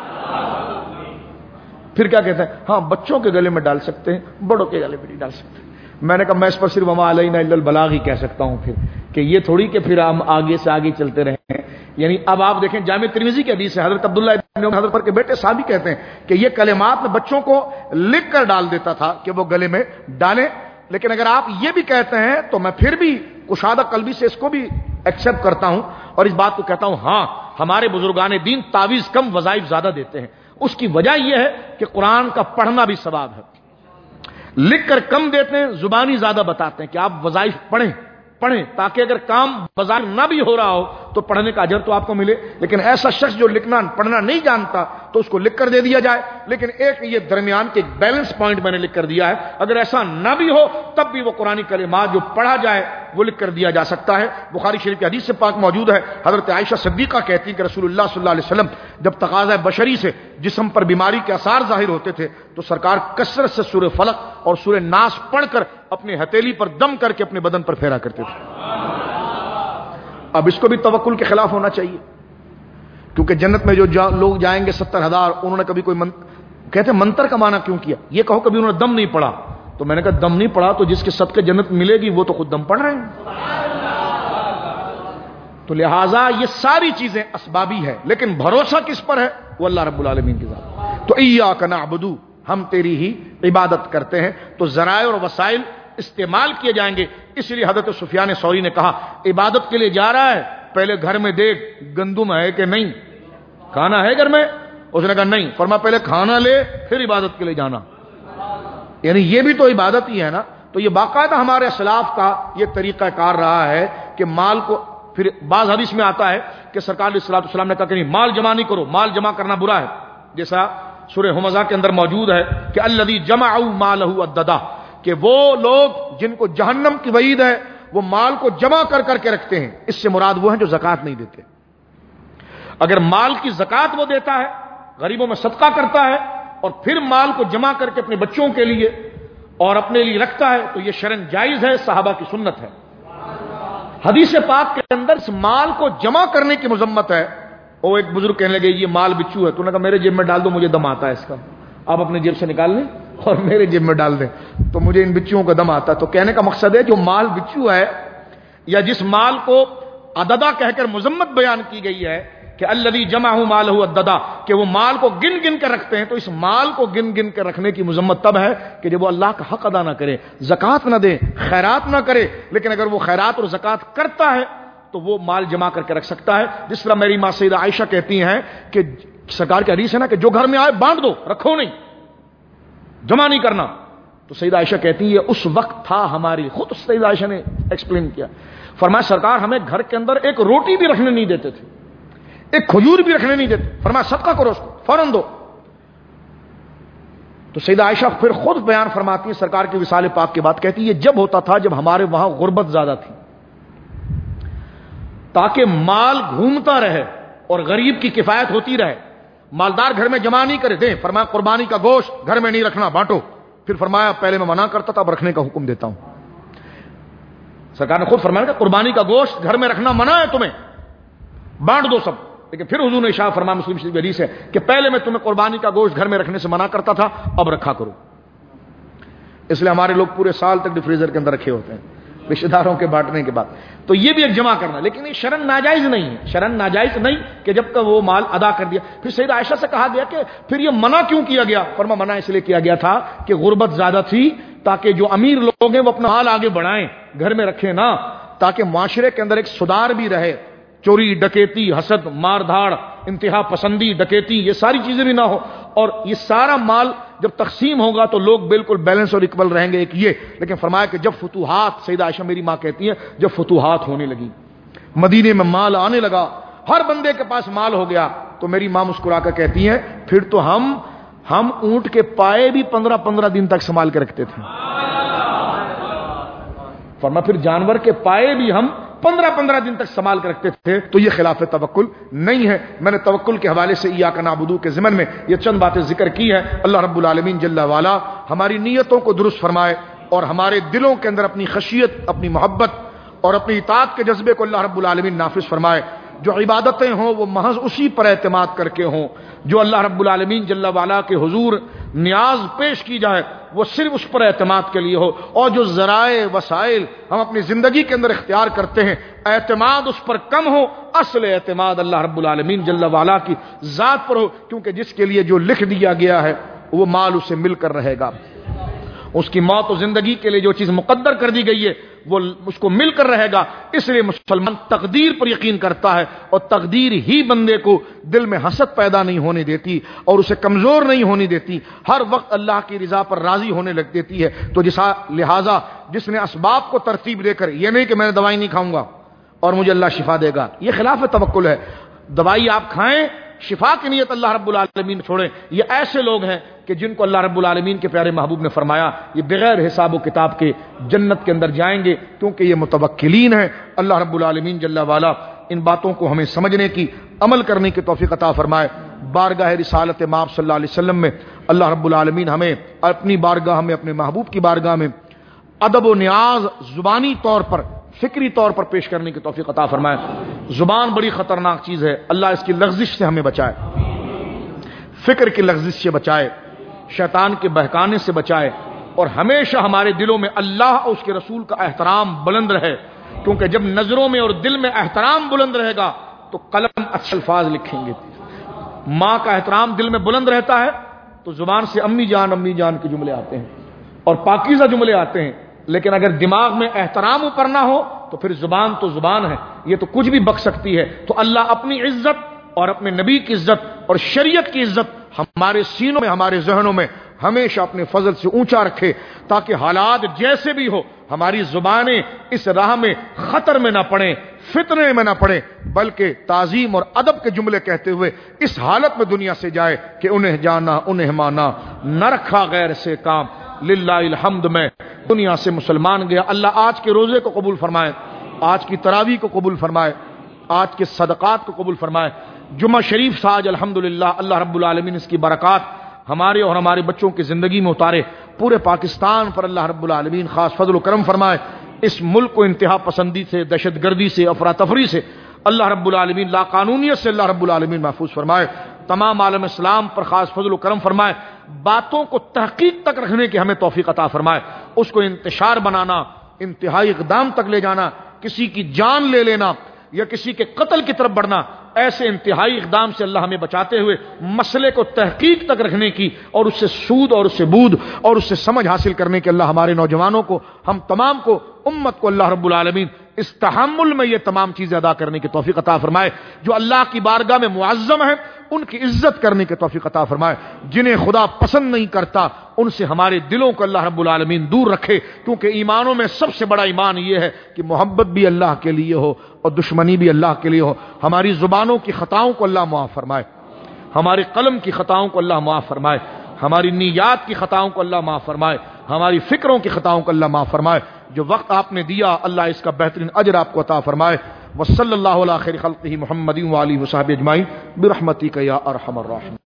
A: پھر کیا کہتے ہیں؟ ہاں بچوں کے گلے میں ڈال سکتے ہیں، بڑوں کے گلے میں نہیں ڈال سکتے. میں نے کہا میں اس پر صرف وما علینا الا البلاغ ہی کہہ سکتا ہوں، پھر کہ یہ تھوڑی کہ پھر ہم آگے سے آگے چلتے رہیں. یعنی اب آپ دیکھیں جامع ترمذی کی حدیث ہے، حضرت عبداللہ ابن عمر حضرت پر کے بیٹے صحابی کہتے ہیں کہ یہ کلمات میں بچوں کو لکھ کر ڈال دیتا تھا کہ وہ گلے میں ڈالیں. لیکن اگر آپ یہ بھی کہتے ہیں تو میں پھر بھی کشادہ قلبی سے اس کو بھی ایکسپٹ کرتا ہوں اور اس بات کو کہتا ہوں ہاں ہمارے بزرگان دین تعویذ کم وظائف زیادہ دیتے ہیں. اس کی وجہ یہ ہے کہ قرآن کا پڑھنا بھی ثواب ہے. لکھ کر کم دیتے ہیں، زبانی زیادہ بتاتے ہیں کہ آپ وظائف پڑھیں تاکہ اگر کام بظاہر نہ بھی ہو رہا ہو تو پڑھنے کا اجر تو آپ کو ملے. لیکن ایسا شخص جو لکھنا پڑھنا نہیں جانتا تو اس کو لکھ کر دے دیا جائے. لیکن ایک یہ درمیان کے ایک بیلنس پوائنٹ میں نے لکھ کر دیا ہے، اگر ایسا نہ بھی ہو تب بھی وہ قرآنی کلمات جو پڑھا جائے وہ لکھ کر دیا جا سکتا ہے. بخاری شریف کی حدیث سے پاک موجود ہے، حضرت عائشہ صدیقہ کہتی ہیں کہ رسول اللہ صلی اللہ علیہ وسلم جب تقاضۂ بشری سے جسم پر بیماری کے آثار ظاہر ہوتے تھے تو سرکار کثرت سے سورہ فلق اور سورہ ناس پڑھ کر اپنے ہتھیلی پر دم کر کے اپنے بدن پر پھیرا کرتے تھے. اب اس کو بھی توکل کے خلاف ہونا چاہیے، کیونکہ جنت میں جو لوگ جائیں گے 70,000، انہوں نے کبھی کوئی کہتے ہیں منتر کا معنی کیوں کیا؟ یہ کہو کبھی انہوں نے دم نہیں پڑا. تو میں نے کہا دم نہیں پڑا تو جس کے صدقے جنت ملے گی وہ تو خود دم پڑھ رہے ہیں. تو لہٰذا یہ ساری چیزیں اسبابی ہے، لیکن بھروسہ کس پر ہے؟ وہ اللہ رب العالمین کی ذات. تو ایاک نعبد، ہم تیری ہی عبادت کرتے ہیں. تو ذرائع اور وسائل استعمال کیے جائیں گے. اس لیے حضرت سفیان ثوری نے کہا عبادت کے لیے جا رہا ہے، پہلے گھر میں دیکھ گندم ہے کہ نہیں، کھانا ہے گھر میں؟ اس نے کہا نہیں. فرمایا پہلے کھانا لے پھر عبادت کے لیے جانا. یعنی یہ بھی تو عبادت ہی ہے نا. تو یہ باقاعدہ ہمارے اسلاف کا یہ طریقہ کار رہا ہے کہ مال کو، پھر بعض حدیث میں آتا ہے کہ سرکار علیہ الصلوۃ والسلام نے کہا کہ نہیں مال جمع نہیں کرو، مال جمع کرنا برا ہے. جیسا سورہ ہمزہ کے اندر موجود ہے کہ الذی جمعوا مالہ عددا، کہ وہ لوگ جن کو جہنم کی وعید ہے وہ مال کو جمع کر کر کے رکھتے ہیں. اس سے مراد وہ ہیں جو زکوٰۃ نہیں دیتے. اگر مال کی زکوٰۃ وہ دیتا ہے، غریبوں میں صدقہ کرتا ہے اور پھر مال کو جمع کر کے اپنے بچوں کے لیے اور اپنے لیے رکھتا ہے تو یہ شرعاً جائز ہے، صحابہ کی سنت ہے. حدیث پاک کے اندر اس مال کو جمع کرنے کی مذمت ہے. وہ ایک بزرگ کہنے لگے یہ مال بچو ہے، تو نے کہا میرے جیب میں ڈال دو، مجھے دم آتا ہے اس کا. آپ اپنے جیب سے نکال لیں اور میرے جیب میں ڈال دیں تو مجھے ان بچوں کا دم آتا ہے. تو کہنے کا مقصد ہے جو مال بچو ہے یا جس مال کو عددہ کہہ کر مذمت بیان کی گئی ہے کہ الذی جمعہ مالہ عددا، کہ وہ مال کو گن گن کر رکھتے ہیں، تو اس مال کو گن گن کر رکھنے کی مذمت تب ہے کہ جب وہ اللہ کا حق ادا نہ کرے، زکوٰۃ نہ دے، خیرات نہ کرے. لیکن اگر وہ خیرات اور زکوٰۃ کرتا ہے تو وہ مال جمع کر کے رکھ سکتا ہے. جس طرح میری ماں سیدہ عائشہ کہتی ہیں کہ سرکار کی حدیث ہے نا کہ جو گھر میں آئے بانٹ دو، رکھو نہیں، جمع نہیں کرنا. تو سیدہ عائشہ کہتی ہے اس وقت تھا ہماری، خود سیدہ عائشہ نے ایکسپلین کیا، فرمایا سرکار ہمیں گھر کے اندر ایک روٹی بھی رکھنے نہیں دیتے تھے، ایک کھجور بھی رکھنے نہیں دیتے. فرمایا صدقہ کرو اس کو، فوراً دو. تو سیدہ عائشہ پھر خود بیان فرماتی ہیں سرکار کی وصال پاک کے بعد، کہتی ہے یہ جب ہوتا تھا جب ہمارے وہاں غربت زیادہ تھی، تاکہ مال گھومتا رہے اور غریب کی کفایت ہوتی رہے. مالدار گھر میں جمع نہیں کرے دیں. فرمایا قربانی کا گوشت گھر میں نہیں رکھنا، بانٹو. پھر فرمایا پہلے میں منع کرتا تھا اب رکھنے کا حکم دیتا ہوں. سرکار نے خود فرمایا کہ قربانی کا گوشت گھر میں رکھنا منع ہے تمہیں، بانٹ دو سب. لیکن پھر حضور نے ارشاد فرمایا، مسلم شریف کی حدیث ہے کہ پہلے میں تمہیں قربانی کا گوشت گھر میں رکھنے سے منع کرتا تھا، اب رکھا کرو. اس لیے ہمارے لوگ پورے سال تک فریزر کے اندر رکھے ہوتے ہیں رشتہ داروں کے بانٹنے کے بعد. تو یہ بھی ایک جمع کرنا، لیکن یہ شرعاً ناجائز نہیں ہے. شرعاً ناجائز نہیں کہ جب تک وہ مال ادا کر دیا. پھر سیدہ عائشہ سے کہا گیا کہ پھر یہ منع کیوں کیا گیا؟ فرمایا منع اس لیے کیا گیا تھا کہ غربت زیادہ تھی، تاکہ جو امیر لوگ ہیں وہ اپنا مال آگے بڑھائیں، گھر میں رکھیں نہ، تاکہ معاشرے کے اندر ایک سدھار بھی رہے. چوری، ڈکیتی، حسد، مار دھاڑ، انتہا پسندی، ڈکیتی، یہ ساری چیزیں بھی نہ ہو. اور یہ سارا مال جب تقسیم ہوگا تو لوگ بالکل بیلنس اور اکول رہیں گے. ایک یہ. لیکن فرمایا کہ جب فتوحات، سیدہ عائشہ میری ماں کہتی ہیں جب فتوحات ہونے لگی، مدینے میں مال آنے لگا، ہر بندے کے پاس مال ہو گیا، تو میری ماں مسکرا کر کہتی ہیں پھر تو ہم اونٹ کے پائے بھی 15 دن تک سنبھال کے رکھتے تھے. فرمایا پھر جانور کے پائے بھی ہم 15 دن تک سنبھال کر رکھتے تھے. تو یہ خلاف توکل نہیں ہے. میں نے توکل کے حوالے سے ایاک نعبد کے ضمن میں یہ چند باتیں ذکر کی ہیں. اللہ رب العالمین جل والا ہماری نیتوں کو درست فرمائے اور ہمارے دلوں کے اندر اپنی خشیت، اپنی محبت اور اپنی اطاعت کے جذبے کو اللہ رب العالمین نافذ فرمائے. جو عبادتیں ہوں وہ محض اسی پر اعتماد کر کے ہوں، جو اللہ رب العالمین جل وعلا کے حضور نیاز پیش کی جائے وہ صرف اس پر اعتماد کے لیے ہو. اور جو ذرائع وسائل ہم اپنی زندگی کے اندر اختیار کرتے ہیں اعتماد اس پر کم ہو، اصل اعتماد اللہ رب العالمین جل وعلا کی ذات پر ہو. کیونکہ جس کے لیے جو لکھ دیا گیا ہے وہ مال اسے مل کر رہے گا. اس کی موت و زندگی کے لیے جو چیز مقدر کر دی گئی ہے وہ اس کو مل کر رہے گا. اس لیے مسلمان تقدیر پر یقین کرتا ہے اور تقدیر ہی بندے کو دل میں حسد پیدا نہیں ہونے دیتی اور اسے کمزور نہیں ہونے دیتی, ہر وقت اللہ کی رضا پر راضی ہونے لگ دیتی ہے. تو لہذا جس نے اسباب کو ترتیب دے کر, یہ نہیں کہ میں نے دوائی نہیں کھاؤں گا اور مجھے اللہ شفا دے گا, یہ خلاف توکل ہے. دوائی آپ کھائیں, شفا کی نیت اللہ رب العالمین چھوڑیں. یہ ایسے لوگ ہیں کہ جن کو اللہ رب العالمین کے پیارے محبوب نے فرمایا یہ بغیر حساب و کتاب کے جنت کے اندر جائیں گے, کیونکہ یہ متوکلین ہیں. اللہ رب العالمین جل والا ان باتوں کو ہمیں سمجھنے کی, عمل کرنے کی توفیق عطا فرمائے. بارگاہ رسالت مآب صلی اللہ علیہ وسلم میں اللہ رب العالمین ہمیں اپنی بارگاہ میں, اپنے محبوب کی بارگاہ میں ادب و نیاز زبانی طور پر, فکری طور پر پیش کرنے کی توفیق عطا فرمائے. زبان بڑی خطرناک چیز ہے, اللہ اس کی لغزش سے ہمیں بچائے, فکر کی لغزش سے بچائے, شیطان کے بہکانے سے بچائے, اور ہمیشہ ہمارے دلوں میں اللہ اور اس کے رسول کا احترام بلند رہے. کیونکہ جب نظروں میں اور دل میں احترام بلند رہے گا تو قلم اچھے الفاظ لکھیں گے. ماں کا احترام دل میں بلند رہتا ہے تو زبان سے امی جان کے جملے آتے ہیں اور پاکیزہ جملے آتے ہیں. لیکن اگر دماغ میں احترام اوپر نہ ہو تو پھر زبان تو زبان ہے, یہ تو کچھ بھی بک سکتی ہے. تو اللہ اپنی عزت اور اپنے نبی کی عزت اور شریعت کی عزت ہمارے سینوں میں, ہمارے ذہنوں میں ہمیشہ اپنے فضل سے اونچا رکھے, تاکہ حالات جیسے بھی ہو ہماری زبانیں اس راہ میں خطر میں نہ پڑیں, فتنے میں نہ پڑے, بلکہ تعظیم اور ادب کے جملے کہتے ہوئے اس حالت میں دنیا سے جائے کہ انہیں جانا انہیں مانا, نہ رکھا غیر سے کام. للہ الحمد میں دنیا سے مسلمان گیا. اللہ آج کے روزے کو قبول فرمائے, آج کی تراویح کو قبول فرمائے, آج کے صدقات کو قبول فرمائے. جمعہ شریف سا آج الحمدللہ اللہ رب العالمین اس کی برکات ہمارے اور ہمارے بچوں کی زندگی میں اتارے. پورے پاکستان پر اللہ رب العالمین خاص فضل و کرم فرمائے. اس ملک کو انتہا پسندی سے, دہشت گردی سے, افراتفری سے اللہ رب العالمین, لا قانونیت سے اللہ رب العالمین محفوظ فرمائے. تمام عالم اسلام پر خاص فضل و کرم فرمائے. باتوں کو تحقیق تک رکھنے کی ہمیں توفیق عطا فرمائے. اس کو انتشار بنانا, انتہائی اقدام تک لے جانا, کسی کی جان لے لینا یا کسی کے قتل کی طرف بڑھنا, ایسے انتہائی اقدام سے اللہ ہمیں بچاتے ہوئے مسئلے کو تحقیق تک رکھنے کی اور اس سے سود اور اس سے بود اور اس سے سمجھ حاصل کرنے کے اللہ ہمارے نوجوانوں کو, ہم تمام کو, امت کو اللہ رب العالمین اس تحمل میں یہ تمام چیزیں ادا کرنے کی توفیق عطا فرمائے. جو اللہ کی بارگاہ میں معظم ہیں ان کی عزت کرنے کی توفیق عطا فرمائے. جنہیں خدا پسند نہیں کرتا ان سے ہمارے دلوں کو اللہ رب العالمین دور رکھے, کیونکہ ایمانوں میں سب سے بڑا ایمان یہ ہے کہ محبت بھی اللہ کے لیے ہو اور دشمنی بھی اللہ کے لیے ہو. ہماری زبانوں کی خطاؤں کو اللہ معاف فرمائے, ہمارے قلم کی خطاؤں کو اللہ معاف فرمائے, ہماری نیات کی خطاؤں کو اللہ معاف فرمائے, ہماری فکروں کی خطاؤں کو اللہ معاف فرمائے. جو وقت آپ نے دیا اللہ اس کا بہترین اجر آپ کو عطا فرمائے. وصلی اللہ علی خیر خلقہ محمد و آلہ وصحبہ اجمعین برحمتک یا ارحم الراحمین.